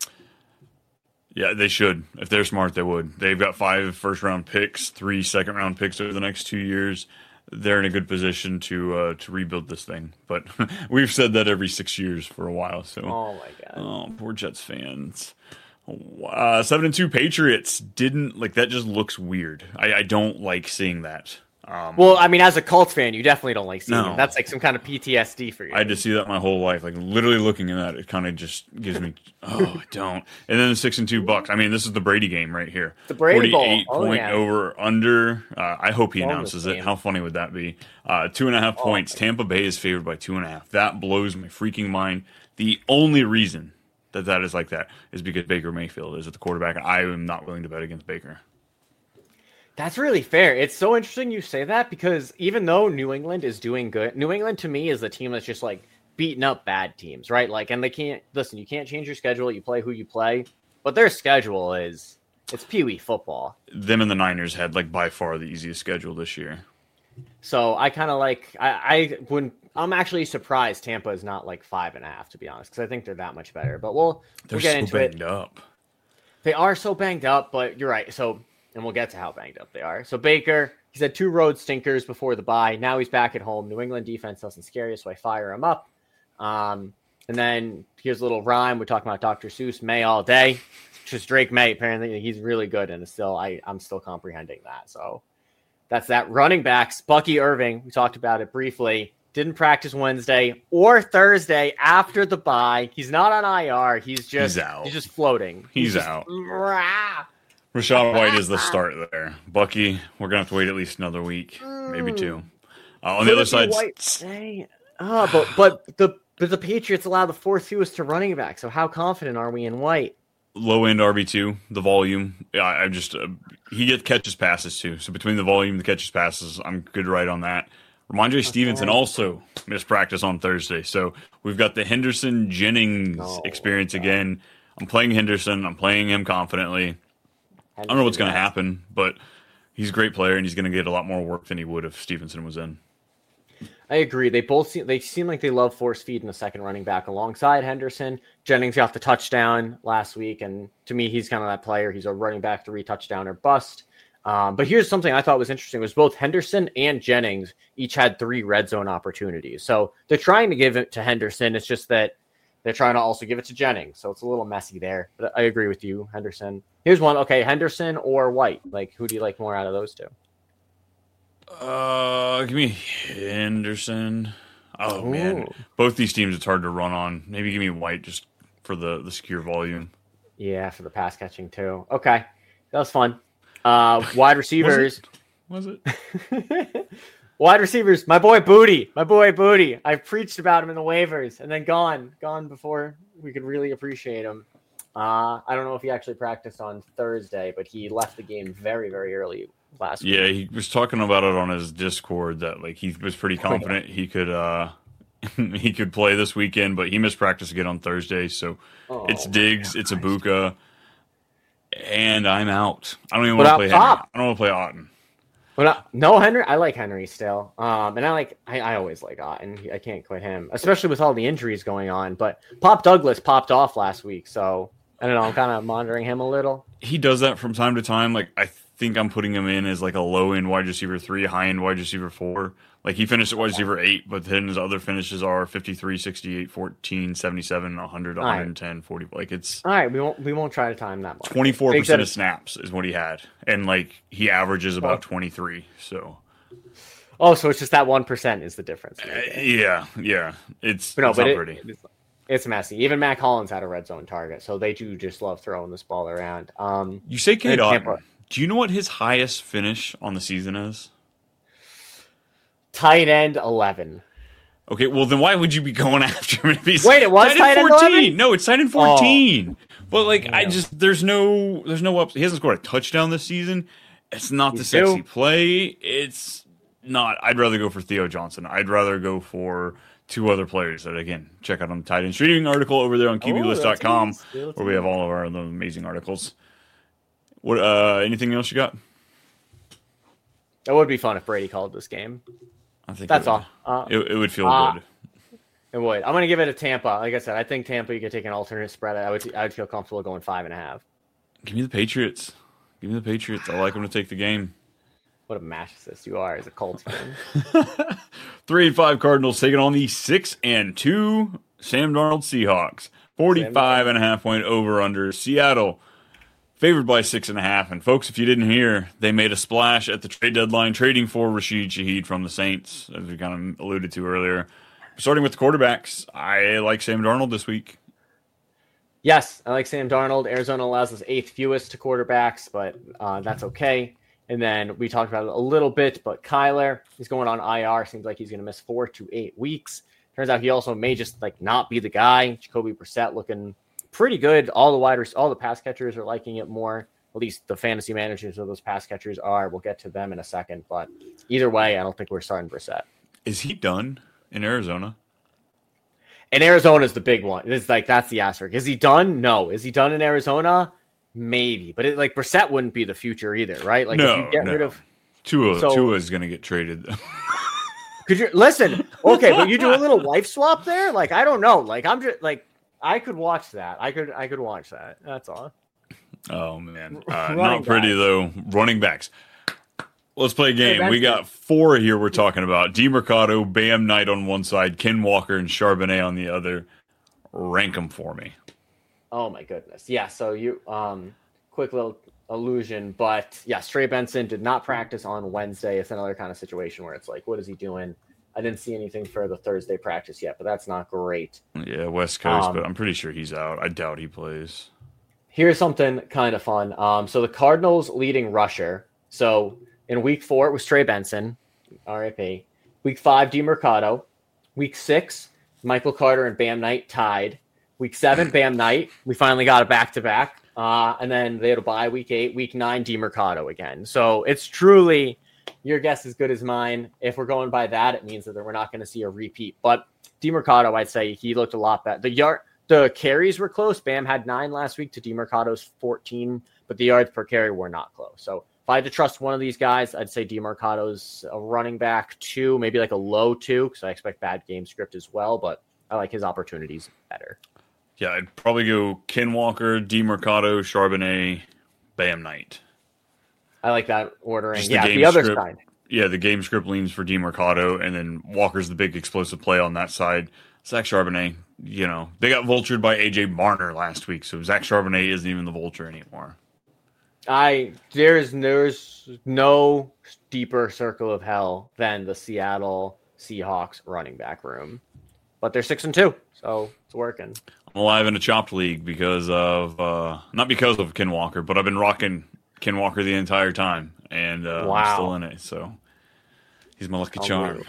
Yeah, they should. If they're smart, they would. They've got 5 first-round picks, 3 second-round picks over the next 2 years. They're in a good position to rebuild this thing. But we've said that every 6 years for a while. So, oh, my God. Oh, poor Jets fans. 7-2 Patriots didn't, like, that just looks weird. I don't like seeing that. Well, I mean, as a Colts fan, you definitely don't like seeing it. That's like some kind of PTSD for you. I had to see that my whole life. Like literally looking at that, it kind of just gives me, I don't. And then the 6-2 Bucks. I mean, this is the Brady game right here. The Brady 48 point over under. I hope he announces it. How funny would that be? 2.5 points. Tampa Bay is favored by 2.5. That blows my freaking mind. The only reason that is like that is because Baker Mayfield is at the quarterback. I am not willing to bet against Baker. That's really fair. It's so interesting you say that because even though New England is doing good, New England to me is the team that's just like beating up bad teams, right? Like, and they can't listen. You can't change your schedule. You play who you play, but their schedule it's Pee-wee football. Them and the Niners had like by far the easiest schedule this year. So I kind of like I'm actually surprised Tampa is not like 5.5 to be honest because I think they're that much better. But we'll get into it. They're so banged up. They are so banged up, but you're right. And we'll get to how banged up they are. So Baker, he's had 2 road stinkers before the bye. Now he's back at home. New England defense doesn't scare you, so I fire him up. And then here's a little rhyme. We're talking about Dr. Seuss, May all day. Just Drake May. Apparently he's really good, and I'm still comprehending that. So that's that. Running backs, Bucky Irving. We talked about it briefly. Didn't practice Wednesday or Thursday after the bye. He's not on IR. He's out. He's just floating. He's out. Rachaad White is the start there. Bucky, we're going to have to wait at least another week, maybe 2. On the other side, but the But the Patriots allow the fourth fewest to running back. So how confident are we in White? Low end RB2, the volume. I just he catches passes too. So between the volume, the catches passes, I'm good right on that. Ramondre Stevenson also missed practice on Thursday. So we've got the Henderson Jennings experience again. I'm playing Henderson. I'm playing him confidently. I don't know what's going to happen, but he's a great player and he's going to get a lot more work than he would if Stevenson was in. I agree. They seem like they love force feeding the second running back alongside Henderson. Jennings got the touchdown last week, and to me, he's kind of that player. He's a running back 3 touchdown or bust. But here's something I thought was interesting: was both Henderson and Jennings each had 3 red zone opportunities. So they're trying to give it to Henderson. It's just that they're trying to also give it to Jennings. So it's a little messy there. But I agree with you, Henderson. Here's one. Okay, Henderson or White. Like, who do you like more out of those two? Give me Henderson. Oh, man. Both these teams, it's hard to run on. Maybe give me White just for the secure volume. Yeah, for the pass catching too. Okay. That was fun. Wide receivers. Was it? Wide receivers. My boy Booty. I preached about him in the waivers and then gone before we could really appreciate him. I don't know if he actually practiced on Thursday, but he left the game very, very early last week. Yeah, he was talking about it on his Discord that like he was pretty confident he could he could play this weekend, but he missed practice again on Thursday. So it's Diggs, it's Ibuka, and I'm out. I don't even want to play Henry. I don't want to play Otten. But no, Henry. I like Henry still, and I always like Otten. I can't quit him, especially with all the injuries going on. But Pop Douglas popped off last week, so I don't know. I'm kind of monitoring him a little. He does that from time to time. Like I think I'm putting him in as like a low end wide receiver 3, high end wide receiver 4. Like he finished at wide receiver 8, but then his other finishes are 53, 68, 14, 77, 100, 110, 40. Like it's all right. We won't try to time that much. 24% of snaps is what he had, and like he averages about 23. So so it's just that 1% is the difference. Yeah. It's not pretty. It's messy. Even Mac Hollins had a red zone target, so they do just love throwing this ball around. You say Cade Otton. Do you know what his highest finish on the season is? Tight end 11. Okay, well then why would you be going after him if he's Wait, it was tight end 14? No, it's tight end 14. But like there's no ups. He hasn't scored a touchdown this season. It's not the sexy play. It's not. I'd rather go for Theo Johnson. I'd rather go for 2 other players that, again, check out on the tight end streaming article over there on QBList.com where we have all of our amazing articles. What? Anything else you got? It would be fun if Brady called this game. I think that's all. It would feel good. It would. I'm going to give it a Tampa. Like I said, I think Tampa. You could take an alternate spread. I would feel comfortable going 5.5. Give me the Patriots. I like them to take the game. What a masochist you are as a Colts fan. 3-5 Cardinals taking on the 6-2 Sam Darnold Seahawks. 45.5 point over under. Seattle favored by 6.5. And folks, if you didn't hear, they made a splash at the trade deadline, trading for Rashid Shaheed from the Saints, as we kind of alluded to earlier. Starting with the quarterbacks, I like Sam Darnold this week. Yes, I like Sam Darnold. Arizona allows us 8th fewest to quarterbacks, but that's okay. And then we talked about it a little bit, but Kyler, he's going on IR. Seems like he's going to miss 4 to 8 weeks. Turns out he also may just not be the guy. Jacoby Brissett looking pretty good. All the pass catchers are liking it more. At least the fantasy managers of those pass catchers are. We'll get to them in a second. But either way, I don't think we're starting Brissett. Is he done in Arizona? And Arizona is the big one. It's that's the asterisk. Is he done? No. Is he done in Arizona? Maybe. But Brissett wouldn't be the future either, right? If you get rid of Tua is going to get traded. Could you listen? Okay, but you do a little life swap there? I don't know. I'm just I could watch that. I could watch that. That's all. Oh man, not pretty though. Running backs. Let's play a game. We got 4 here we're talking about. DeMercado, Bam Knight on one side, Ken Walker and Charbonnet on the other. Rank them for me. Oh my goodness. Yeah, so you quick little illusion, but yes, Trey Benson did not practice on Wednesday. It's another kind of situation where it's what is he doing? I didn't see anything for the Thursday practice yet, but that's not great. Yeah, West Coast, but I'm pretty sure he's out. I doubt he plays. Here's something kind of fun. So the Cardinals leading rusher. So in week 4, it was Trey Benson, RIP. Week 5, DeMercado. Week 6, Michael Carter and Bam Knight tied. Week 7, Bam Knight. We finally got a back-to-back. And then they had a bye week 8. Week 9, DeMercado again. So it's truly your guess as good as mine. If we're going by that, it means that we're not going to see a repeat. But DeMercado, I'd say he looked a lot better. The carries were close. Bam had 9 last week to DeMercado's 14, but the yards per carry were not close. So if I had to trust one of these guys, I'd say DeMercado's a running back 2, maybe like a low 2, because I expect bad game script as well, but I like his opportunities better. Yeah, I'd probably go Ken Walker, DeMercado, Charbonnet, Bam Knight. I like that ordering. Just Yeah, the other script, side. Yeah, the game script leans for DeMercado, and then Walker's the big explosive play on that side. Zach Charbonnet, they got vultured by A.J. Barner last week, so Zach Charbonnet isn't even the vulture anymore. There's no deeper circle of hell than the Seattle Seahawks running back room, but they're 6-2, so it's working. I'm alive in a chopped league because of not because of Ken Walker, but I've been rocking Ken Walker the entire time, and I'm still in it. So he's my lucky charm.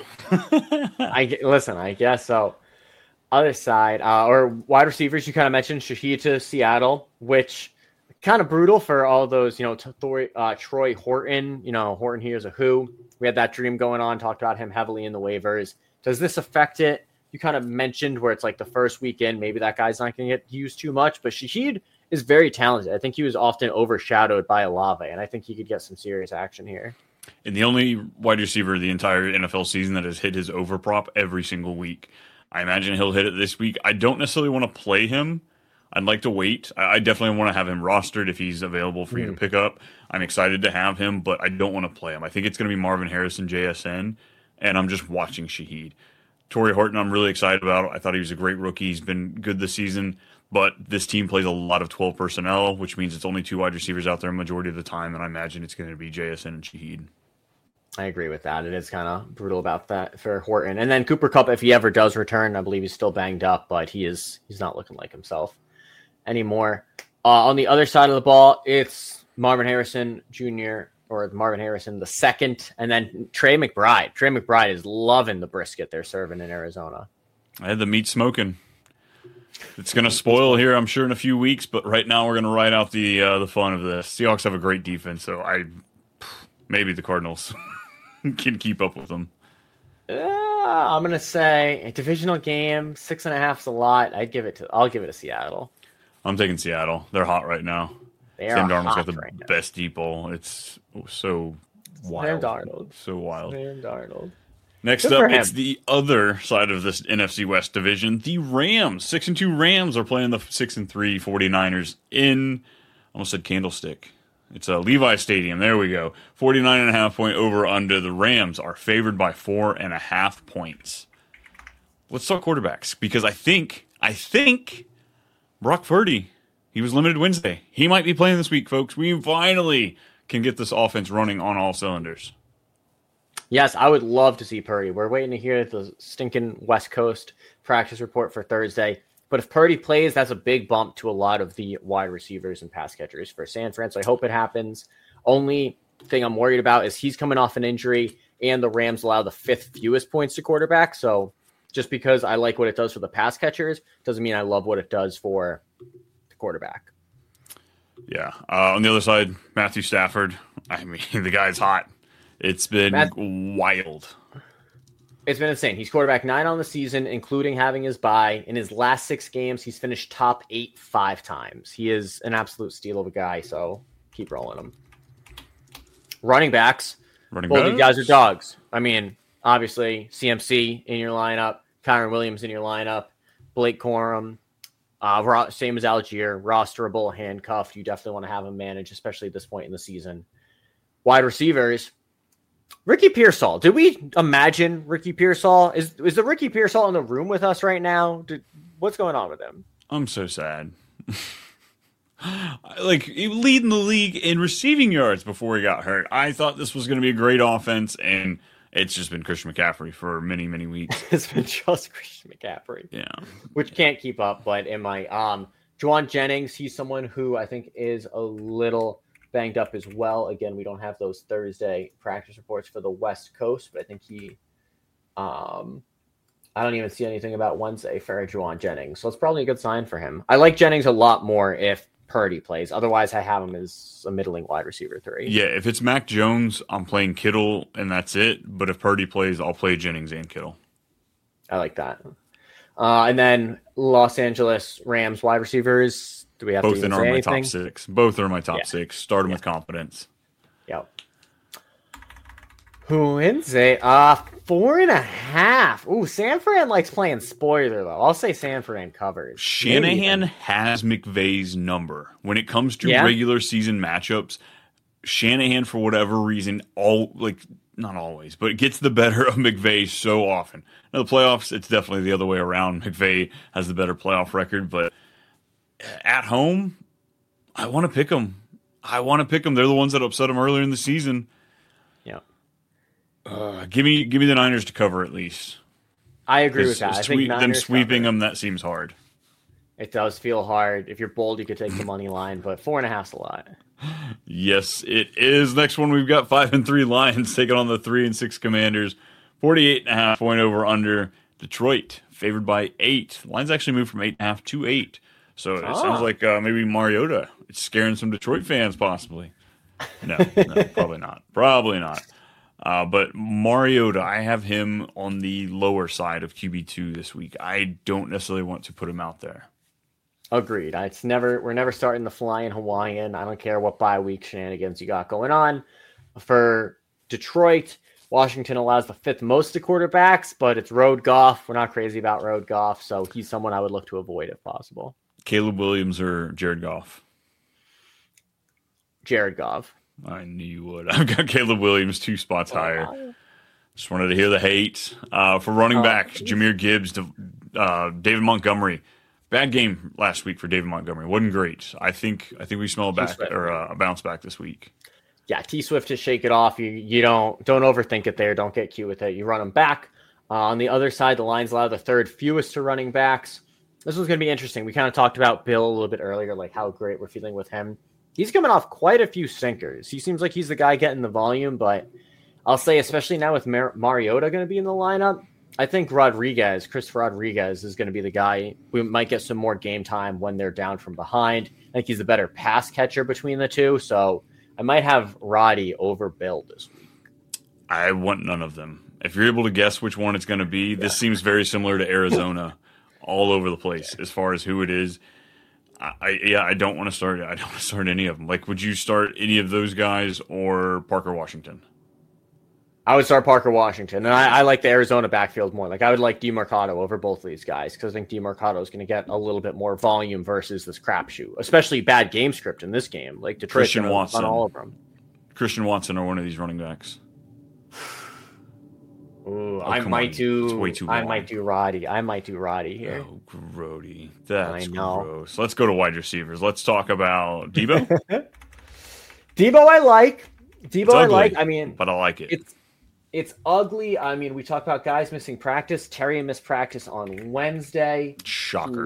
I guess so. Other side, or wide receivers, you kind of mentioned Shaheed to Seattle, which kind of brutal for all those, Troy Horton. Horton here's a who. We had that dream going on, talked about him heavily in the waivers. Does this affect it? You kind of mentioned where it's like the first weekend, maybe that guy's not going to get used too much, but Shaheed is very talented. I think he was often overshadowed by Olave, and I think he could get some serious action here. And the only wide receiver the entire NFL season that has hit his over prop every single week. I imagine he'll hit it this week. I don't necessarily want to play him. I'd like to wait. I definitely want to have him rostered if he's available for you to pick up. I'm excited to have him, but I don't want to play him. I think it's going to be Marvin Harrison, JSN, and I'm just watching Shaheed. Torrey Horton, I'm really excited about. I thought he was a great rookie. He's been good this season, but this team plays a lot of 12 personnel, which means it's only 2 wide receivers out there majority of the time, and I imagine it's going to be JSN and Shaheed. I agree with that. It is kind of brutal about that for Horton. And then Cooper Kupp, if he ever does return, I believe he's still banged up, but he's not looking like himself anymore. On the other side of the ball, it's Marvin Harrison Jr. or Marvin Harrison the second, and then Trey McBride. Trey McBride is loving the brisket they're serving in Arizona. I had the meat smoking. It's going to spoil here, I'm sure, in a few weeks, but right now we're going to ride out the fun of this. Seahawks have a great defense, so maybe the Cardinals can keep up with them. I'm gonna say a divisional game, 6.5 is a lot. I'll give it to Seattle. I'm taking Seattle. They're hot right now. Sam Darnold's got the best depot. It's so wild. Sam Darnold. So wild. Sam Darnold. Next up, it's the other side of this NFC West division. The Rams, 6-2 Rams are playing the 6-3 49ers in, almost said Candlestick. It's a Levi Stadium. There we go. 49.5 point over under. The Rams are favored by 4.5 points. Let's talk quarterbacks because I think Brock Purdy, he was limited Wednesday. He might be playing this week, folks. We finally can get this offense running on all cylinders. Yes, I would love to see Purdy. We're waiting to hear the stinking West Coast practice report for Thursday. But if Purdy plays, that's a big bump to a lot of the wide receivers and pass catchers for San Fran. So I hope it happens. Only thing I'm worried about is he's coming off an injury, and the Rams allow the 5th fewest points to quarterback. So just because I like what it does for the pass catchers doesn't mean I love what it does for the quarterback. Yeah. On the other side, Matthew Stafford. I mean, the guy's hot. It's been wild. It's been insane. He's quarterback 9 on the season, including having his bye. In his last 6 games, he's finished top 8 5 times. He is an absolute steal of a guy, so keep rolling him. Running backs. Both these guys are dogs. I mean, obviously, CMC in your lineup, Kyron Williams in your lineup, Blake Corum, same as Algier, rosterable, handcuffed. You definitely want to have him manage, especially at this point in the season. Wide receivers. Ricky Pearsall. Did we imagine Ricky Pearsall? Is the Ricky Pearsall in the room with us right now? What's going on with him? I'm so sad. Like, leading the league in receiving yards before he got hurt. I thought this was going to be a great offense, and it's just been Christian McCaffrey for many, many weeks. It's been just Christian McCaffrey. Yeah. Which can't keep up, but in my Juwan Jennings, he's someone who I think is a little banged up as well. Again, we don't have those Thursday practice reports for the West Coast, but I think he I don't even see anything about Wednesday for Juwan Jennings, so it's probably a good sign for him. I like Jennings a lot more if Purdy plays. Otherwise, I have him as a middling wide receiver 3. Yeah, if it's Mac Jones, I'm playing Kittle, and that's it. But if Purdy plays, I'll play Jennings and Kittle. I like that. And then Los Angeles Rams wide receivers. Do we have Both to even are say my anything? top 6. Both are my top 6. Start them with confidence. Yep. Who wins it? 4.5. Ooh, San Fran likes playing spoiler, though. I'll say San Fran covers. Shanahan has McVay's number. When it comes to regular season matchups, Shanahan, for whatever reason, not always, but it gets the better of McVay so often. Now, the playoffs, it's definitely the other way around. McVay has the better playoff record, but at home, I want to pick them. They're the ones that upset them earlier in the season. Yeah. Give me the Niners to cover at least. I agree with that. I think them sweeping them, that seems hard. It does feel hard. If you're bold, you could take the money line, but 4.5's a lot. Yes, it is. Next one, we've got 5-3 Lions taking on the 3-6 Commanders. 48.5 point over under. Detroit favored by 8. Lions actually moved from 8.5 to 8. So it sounds like maybe Mariota. It's scaring some Detroit fans, possibly. No, probably not. Probably not. But Mariota, I have him on the lower side of QB2 this week. I don't necessarily want to put him out there. Agreed. We're never starting the flying Hawaiian. I don't care what bye week shenanigans you got going on. For Detroit, Washington allows the 5th most to quarterbacks, but it's Road Goff. We're not crazy about Road Goff, so he's someone I would look to avoid if possible. Caleb Williams or Jared Goff? Jared Goff. I knew you would. I've got Caleb Williams 2 spots higher. Just wanted to hear the hate. For running back, Jahmyr Gibbs, David Montgomery. Bad game last week for David Montgomery. Wasn't great. I think we smell a bounce back this week. Yeah, T Swift to shake it off. You don't overthink it there. Don't get cute with it. You run them back. On the other side, the Lions allow the 3rd fewest to running backs. This one's going to be interesting. We kind of talked about Bill a little bit earlier, like how great we're feeling with him. He's coming off quite a few sinkers. He seems like he's the guy getting the volume, but I'll say, especially now with Mariota going to be in the lineup, I think Chris Rodriguez is going to be the guy. We might get some more game time when they're down from behind. I think he's a better pass catcher between the two, so I might have Roddy over Bill this week. I want none of them. If you're able to guess which one it's going to be, this seems very similar to Arizona, all over the place as far as who it is. I don't want to start. I don't want to start any of them. Like, would you start any of those guys or Parker Washington? I would start Parker Washington, and I like the Arizona backfield more. Like, I would like DeMarcado over both of these guys because I think DeMarcado is going to get a little bit more volume versus this crapshoot, especially bad game script in this game. Like Detroit Christian Watson, all of them. Christian Watson or one of these running backs. Ooh, I might do Roddy. I might do Roddy here. Oh, grody. That's gross. Let's go to wide receivers. Let's talk about Debo. Debo, I like. I mean, but I like it. It's ugly. I mean, we talk about guys missing practice. Terry missed practice on Wednesday. Shocker.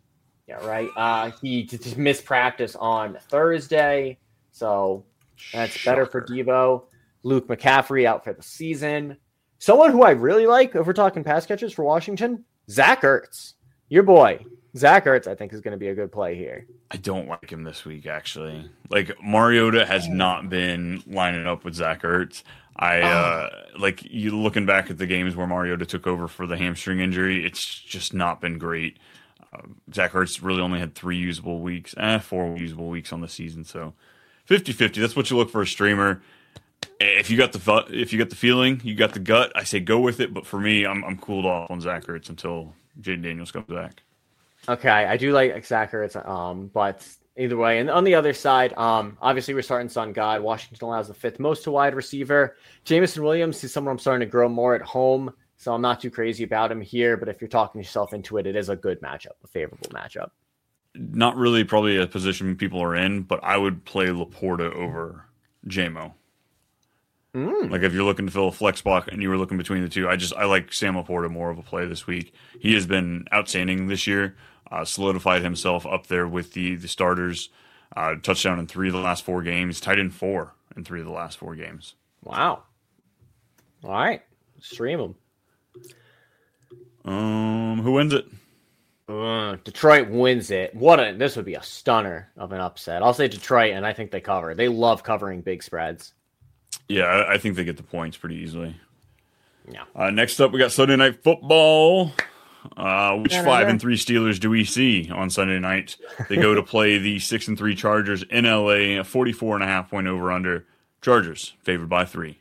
He just missed practice on Thursday. So that's better for Debo. Luke McCaffrey out for the season. Someone who I really like, if we're talking pass catchers for Washington, Zach Ertz. Your boy. Zach Ertz, I think, is going to be a good play here. I don't like him this week, actually. Like, Mariota has not been lining up with Zach Ertz. You looking back at the games where Mariota took over for the hamstring injury, it's just not been great. Zach Ertz really only had 4 usable weeks on the season. So 50-50, that's what you look for a streamer. If you got the feeling, you got the gut, I say go with it. But for me, I'm cooled off on Zach Ertz until Jaden Daniels comes back. Okay, I do like Zach Ertz, but either way. And on the other side, obviously we're starting Sun God. Washington allows the 5th most to wide receiver. Jameson Williams is someone I'm starting to grow more at home, so I'm not too crazy about him here. But if you're talking yourself into it, it is a good matchup, a favorable matchup. Not really probably a position people are in, but I would play Laporta over JMO. Like if you're looking to fill a flex spot and you were looking between the two, I like Sam Laporta more of a play this week. He has been outstanding this year, solidified himself up there with the starters. Touchdown in 3 of the last 4 games, tight end 4 in 3 of the last 4 games. Wow. All right. Stream him. Who wins it? Detroit wins it. This would be a stunner of an upset. I'll say Detroit, and I think they cover. They love covering big spreads. Yeah, I think they get the points pretty easily. Yeah. Next up, we got Sunday Night Football. Which 5-3 Steelers do we see on Sunday night? They go to play the 6-3 Chargers in LA, a 44.5 over under. Chargers favored by 3.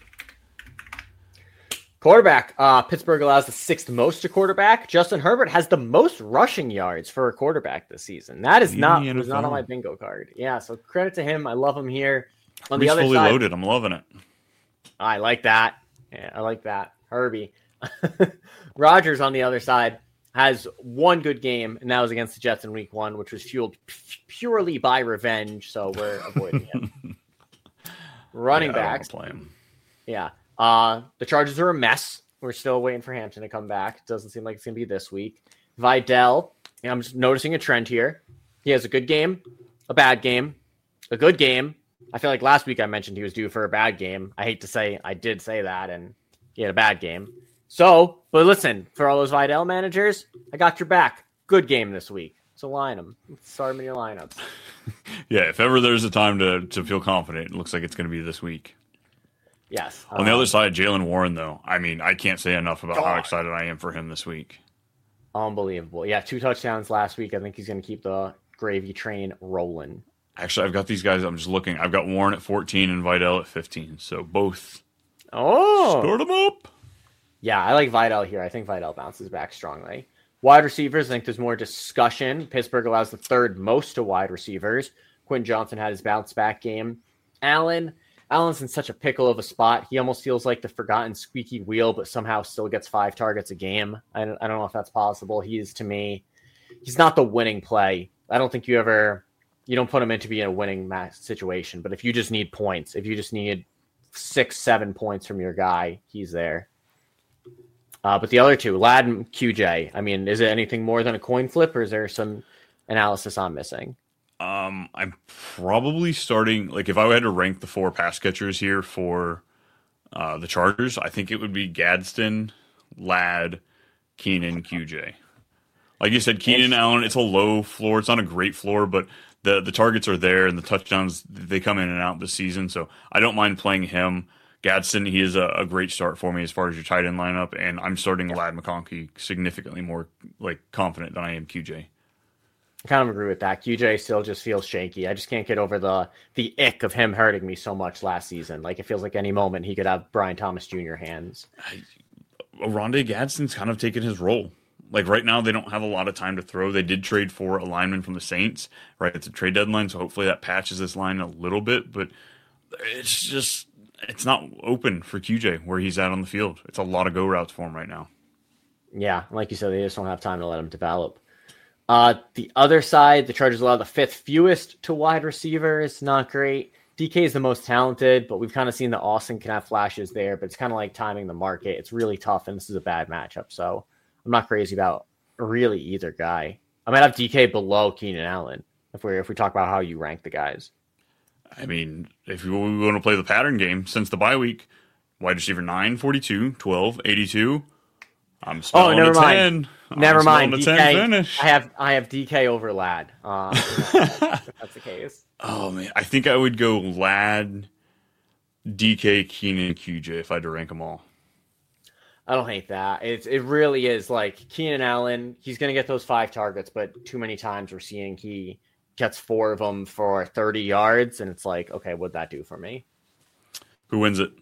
Quarterback. Pittsburgh allows the 6th most to quarterback. Justin Herbert has the most rushing yards for a quarterback this season. That is was not on my bingo card. Yeah, so credit to him. I love him here. On the other fully side, loaded. I'm loving it. I like that. Yeah, I like that. Herbie. Rodgers on the other side has one good game, and that was against the Jets in week 1, which was fueled purely by revenge. So we're avoiding him. Running backs. Play him. Yeah. The Chargers are a mess. We're still waiting for Hampton to come back. Doesn't seem like it's going to be this week. Vidal, I'm just noticing a trend here. He has a good game, a bad game, a good game. I feel like last week I mentioned he was due for a bad game. I hate to say I did say that, and he had a bad game. So, but listen, for all those Vidal managers, I got your back. Good game this week. So line them. Start them in your lineups. Yeah, if ever there's a time to feel confident, it looks like it's going to be this week. Yes. On the other side, Jaylen Warren, though, I mean, I can't say enough about how excited I am for him this week. Unbelievable. Yeah, 2 touchdowns last week. I think he's going to keep the gravy train rolling. Actually, I've got these guys. I'm just looking. I've got Warren at 14 and Vidal at 15. So both. Start them up. Yeah, I like Vidal here. I think Vidal bounces back strongly. Wide receivers, I think there's more discussion. Pittsburgh allows the 3rd most to wide receivers. Quentin Johnson had his bounce back game. Allen's in such a pickle of a spot. He almost feels like the forgotten squeaky wheel, but somehow still gets 5 targets a game. I don't know if that's possible. To me, he's not the winning play. I don't think you don't put him into being a winning match situation. But if you just need points, if you just need 6-7 points from your guy, he's there. But the other two, Ladd and QJ, I mean, is it anything more than a coin flip, or is there some analysis I'm missing? I'm probably starting, like, if I had to rank the 4 pass catchers here for the Chargers, I think it would be Gadsden, Ladd, Keenan, QJ. Like you said, Keenan Allen, it's a low floor. It's not a great floor, but the targets are there, and the touchdowns, they come in and out this season, so I don't mind playing him. Gadsden, he is a great start for me as far as your tight end lineup, and I'm starting Ladd McConkey significantly more confident than I am QJ. I kind of agree with that. QJ still just feels shaky. I just can't get over the ick of him hurting me so much last season. Like, it feels like any moment he could have Brian Thomas Jr. hands. Rondé Gadsden's kind of taken his role. Like, right now, they don't have a lot of time to throw. They did trade for a lineman from the Saints, right? It's a trade deadline, so hopefully that patches this line a little bit, but it's not open for QJ where he's at on the field. It's a lot of go routes for him right now. Yeah, like you said, they just don't have time to let him develop. The other side, the Chargers allow the 5th fewest to wide receivers. Not great. DK is the most talented, but we've kind of seen that Austin can have flashes there, but it's kind of like timing the market. It's really tough, and this is a bad matchup, so I'm not crazy about really either guy. I might have DK below Keenan Allen if we talk about how you rank the guys. I mean, if we want to play the pattern game since the bye week, wide receiver 9, 42, 12, 82. I'm smelling never a mind. 10. Never mind. A DK, 10 finish. I have DK over Ladd. If that's the case. Oh man, I think I would go Ladd, DK, Keenan, QJ if I had to rank them all. I don't hate that. It really is like Keenan Allen. He's going to get those 5 targets, but too many times we're seeing he gets 4 of them for 30 yards, and it's like, okay, what'd that do for me? Who wins it?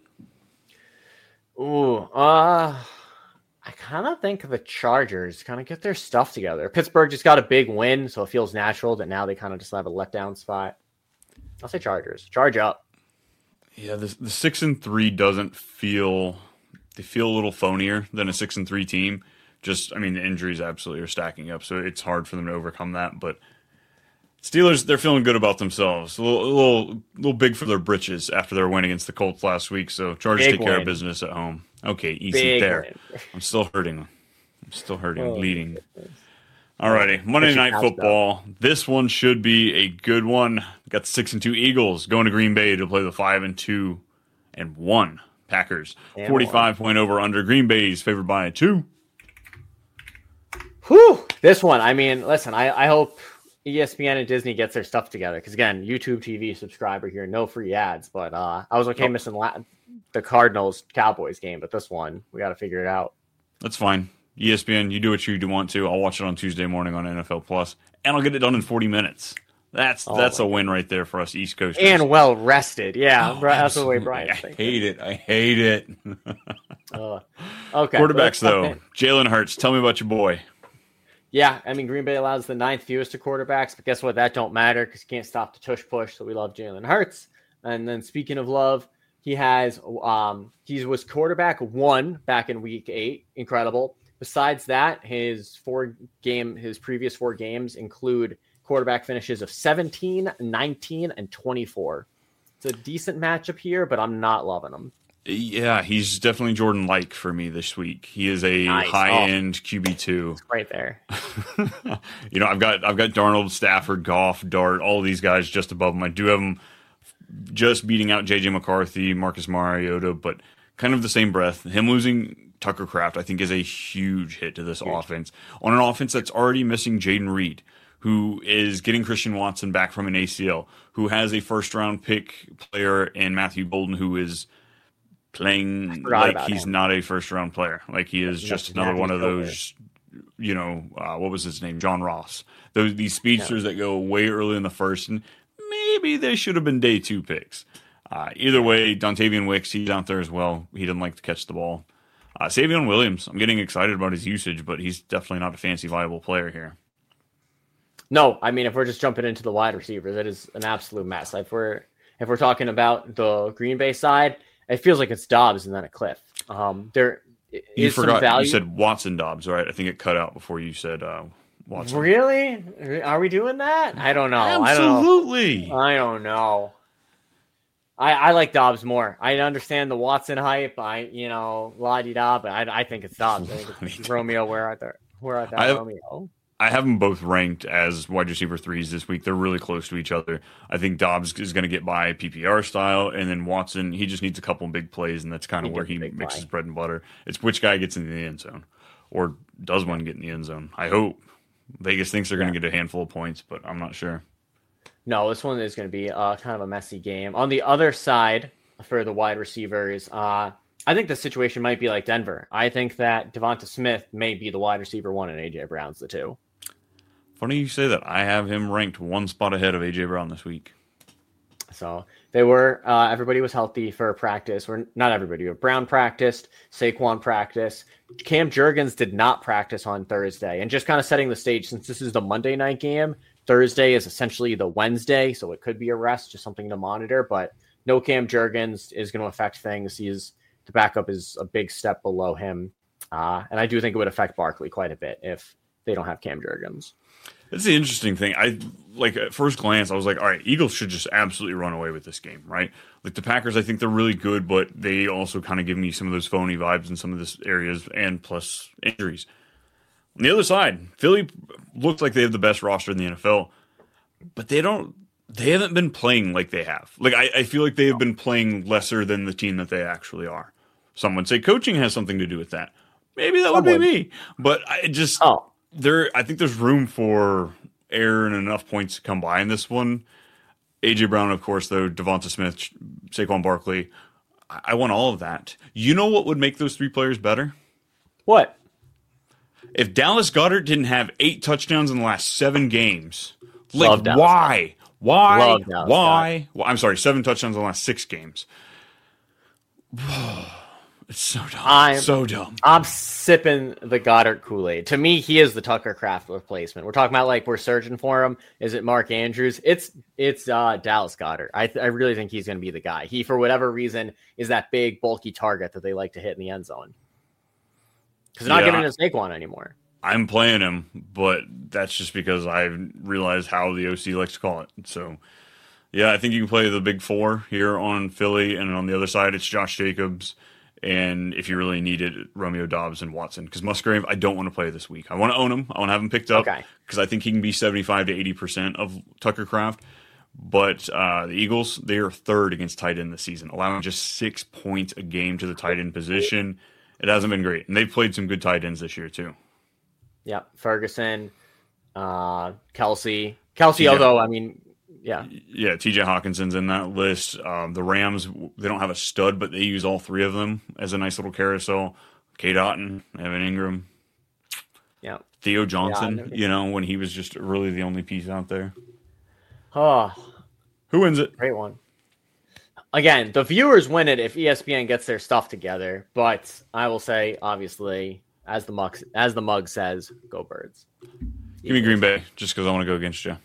Ooh, I kind of think the Chargers kind of get their stuff together. Pittsburgh just got a big win, so it feels natural that now they kind of just have a letdown spot. I'll say Chargers. Charge up. Yeah, the 6-3 doesn't feel. They feel a little phonier than a 6-3 team. The injuries absolutely are stacking up, so it's hard for them to overcome that. But Steelers, they're feeling good about themselves. A little big for their britches after their win against the Colts last week. So Chargers take care of business at home. Okay, easy big there. Win. I'm still hurting. Bleeding. Alrighty, Monday Night Football. This one should be a good one. We got the 6-2 Eagles going to Green Bay to play the 5-2 and 1 Packers. 45 point over under. Green Bay's favored by 2. Whew, this one. I mean, listen, I hope ESPN and Disney gets their stuff together because again, YouTube TV subscriber here, no free ads. But I was okay missing the Cardinals Cowboys game, but this one we got to figure it out. That's fine. ESPN, you do what you want to. I'll watch it on Tuesday morning on NFL Plus, and I'll get it done in 40 minutes. That's a win right there for us East Coasters. And well rested. Yeah, that's the way Brian. I hate it. Okay. Quarterbacks, though. Jalen Hurts, tell me about your boy. Yeah, I mean, Green Bay allows the 9th fewest to quarterbacks, but guess what? That don't matter because you can't stop the tush push, so we love Jalen Hurts. And then speaking of love, he was quarterback 1 back in week 8. Incredible. Besides that, his previous 4 games include quarterback finishes of 17, 19, and 24. It's a decent matchup here, but I'm not loving him. Yeah, he's definitely Jordan-like for me this week. He is a high-end QB2. It's right there. I've got Darnold, Stafford, Goff, Dart, all these guys just above him. I do have them just beating out J.J. McCarthy, Marcus Mariota, but kind of the same breath. Him losing Tucker Kraft, I think, is a huge hit to this offense. On an offense that's already missing Jaden Reed, who is getting Christian Watson back from an ACL, who has a first-round pick player in Matthew Bolden, who is playing like he's not a first-round player. Like he is just another one of those, what was his name? John Ross. These speedsters that go way early in the first, and maybe they should have been day 2 picks. Either way, Dontavian Wicks, he's out there as well. He doesn't like to catch the ball. Savion Williams, I'm getting excited about his usage, but he's definitely not a fancy viable player here. No, I mean, if we're just jumping into the wide receivers, it is an absolute mess. If we're talking about the Green Bay side, it feels like it's Dobbs and then a Cliff. You forgot. You said Watson Dobbs, right? I think it cut out before you said Watson. Really? Are we doing that? I don't know. Absolutely. I don't know. I like Dobbs more. I understand the Watson hype. La-di-da, but I think it's Dobbs. I think it's Romeo. Where I thought Romeo. I have them both ranked as wide receiver 3s this week. They're really close to each other. I think Dobbs is going to get by PPR style, and then Watson, he just needs a couple of big plays, and that's kind of where he mixes bread and butter. It's which guy gets in the end zone, or does one get in the end zone. I hope. Vegas thinks they're going to get a handful of points, but I'm not sure. No, this one is going to be kind of a messy game. On the other side, for the wide receivers, I think the situation might be like Denver. I think that Devonta Smith may be the wide receiver 1 and A.J. Brown's the 2. Funny you say that. I have him ranked 1 spot ahead of A.J. Brown this week. So they were, everybody was healthy for practice, or not everybody, but Brown practiced, Saquon practiced. Cam Jurgens did not practice on Thursday. And just kind of setting the stage, since this is the Monday night game, Thursday is essentially the Wednesday, so it could be a rest, just something to monitor. But no Cam Jurgens is going to affect things. The backup is a big step below him. And I do think it would affect Barkley quite a bit if they don't have Cam Jurgens. That's the interesting thing. At first glance, I was like, all right, Eagles should just absolutely run away with this game, right? Like the Packers, I think they're really good, but they also kind of give me some of those phony vibes in some of these areas, and plus injuries. On the other side, Philly looks like they have the best roster in the NFL, but they haven't been playing like they have. Like I feel like they have been playing lesser than the team that they actually are. Some would say coaching has something to do with that. Maybe that would be me, but I think there's room for error and enough points to come by in this one. A.J. Brown, of course, though, Devonta Smith, Saquon Barkley. I want all of that. You know what would make those 3 players better? What? If Dallas Goedert didn't have 8 touchdowns in the last 7 games, why? Well, I'm sorry, 7 touchdowns in the last 6 games. It's so dumb. I'm sipping the Goddard Kool-Aid. To me, he is the Tucker Kraft replacement. We're talking about we're searching for him. Is it Mark Andrews? It's Dallas Goedert. I really think he's going to be the guy. He, for whatever reason, is that big, bulky target that they like to hit in the end zone. Because they're not getting to Saquon anymore. I'm playing him, but that's just because I realized how the OC likes to call it. So, yeah, I think you can play the big 4 here on Philly, and on the other side, it's Josh Jacobs. And if you really need it, Romeo Dobbs and Watson. Because Musgrave, I don't want to play this week. I want to own him. I want to have him picked up because I think he can be 75 to 80% of Tucker Kraft. But the Eagles, they are 3rd against tight end this season, allowing just 6 points a game to the tight end position. It hasn't been great. And they've played some good tight ends this year, too. Yeah, Ferguson, Kelsey, although, I mean, yeah. Yeah, TJ Hawkinson's in that list. The Rams, they don't have a stud, but they use all three of them as a nice little carousel. Cade Otton, Evan Ingram. Yeah. Theo Johnson, when he was just really the only piece out there. Oh. Who wins it? Great one. Again, the viewers win it if ESPN gets their stuff together, but I will say, obviously, as the mug says, go Birds. Give me Green Bay, just because I want to go against you.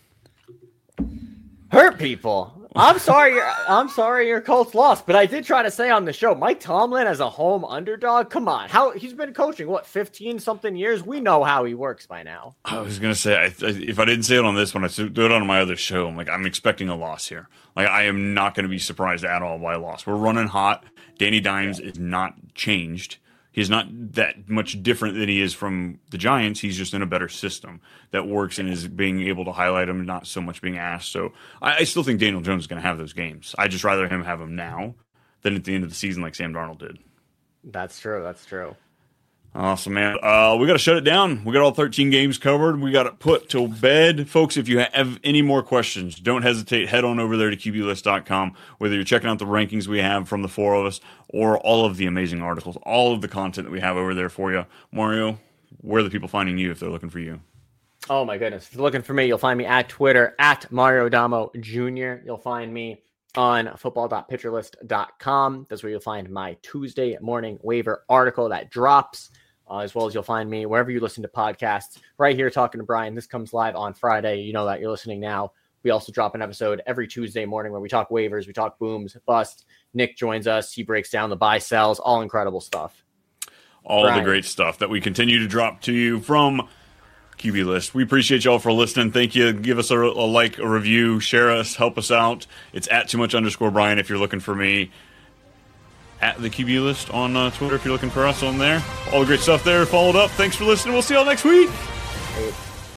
Hurt people. I'm sorry your Colts lost, but I did try to say on the show, Mike Tomlin as a home underdog. Come on, he's been coaching 15 something years. We know how he works by now. I was gonna say, if I didn't say it on this one, I do it on my other show. I'm expecting a loss here. Like, I am not going to be surprised at all by a loss. We're running hot. Danny Dimes is not changed. He's not that much different than he is from the Giants. He's just in a better system that works and is being able to highlight him, not so much being asked. So I still think Daniel Jones is going to have those games. I'd just rather him have them now than at the end of the season like Sam Darnold did. That's true. Awesome, man. We got to shut it down. We got all 13 games covered. We got it put to bed. Folks, if you have any more questions, don't hesitate. Head on over there to QBList.com, whether you're checking out the rankings we have from the four of us or all of the amazing articles, all of the content that we have over there for you. Mario, where are the people finding you if they're looking for you? Oh, my goodness. If you're looking for me, you'll find me at Twitter, at Mario Adamo Jr. You'll find me on football.pitcherlist.com. That's where you'll find my Tuesday morning waiver article that drops. As well as you'll find me wherever you listen to podcasts, right here talking to Brian. This comes live on Friday. You know that you're listening now. We also drop an episode every Tuesday morning where we talk waivers, we talk booms, bust. Nick joins us. He breaks down the buy sells, all incredible stuff. All Brian. The great stuff that we continue to drop to you from QB List. We appreciate y'all for listening. Thank you. Give us a like, a review, share us, help us out. It's at @too_much_Brian if you're looking for me. At the QB List on Twitter if you're looking for us on there. All the great stuff there followed up. Thanks for listening. We'll see y'all next week. Hey.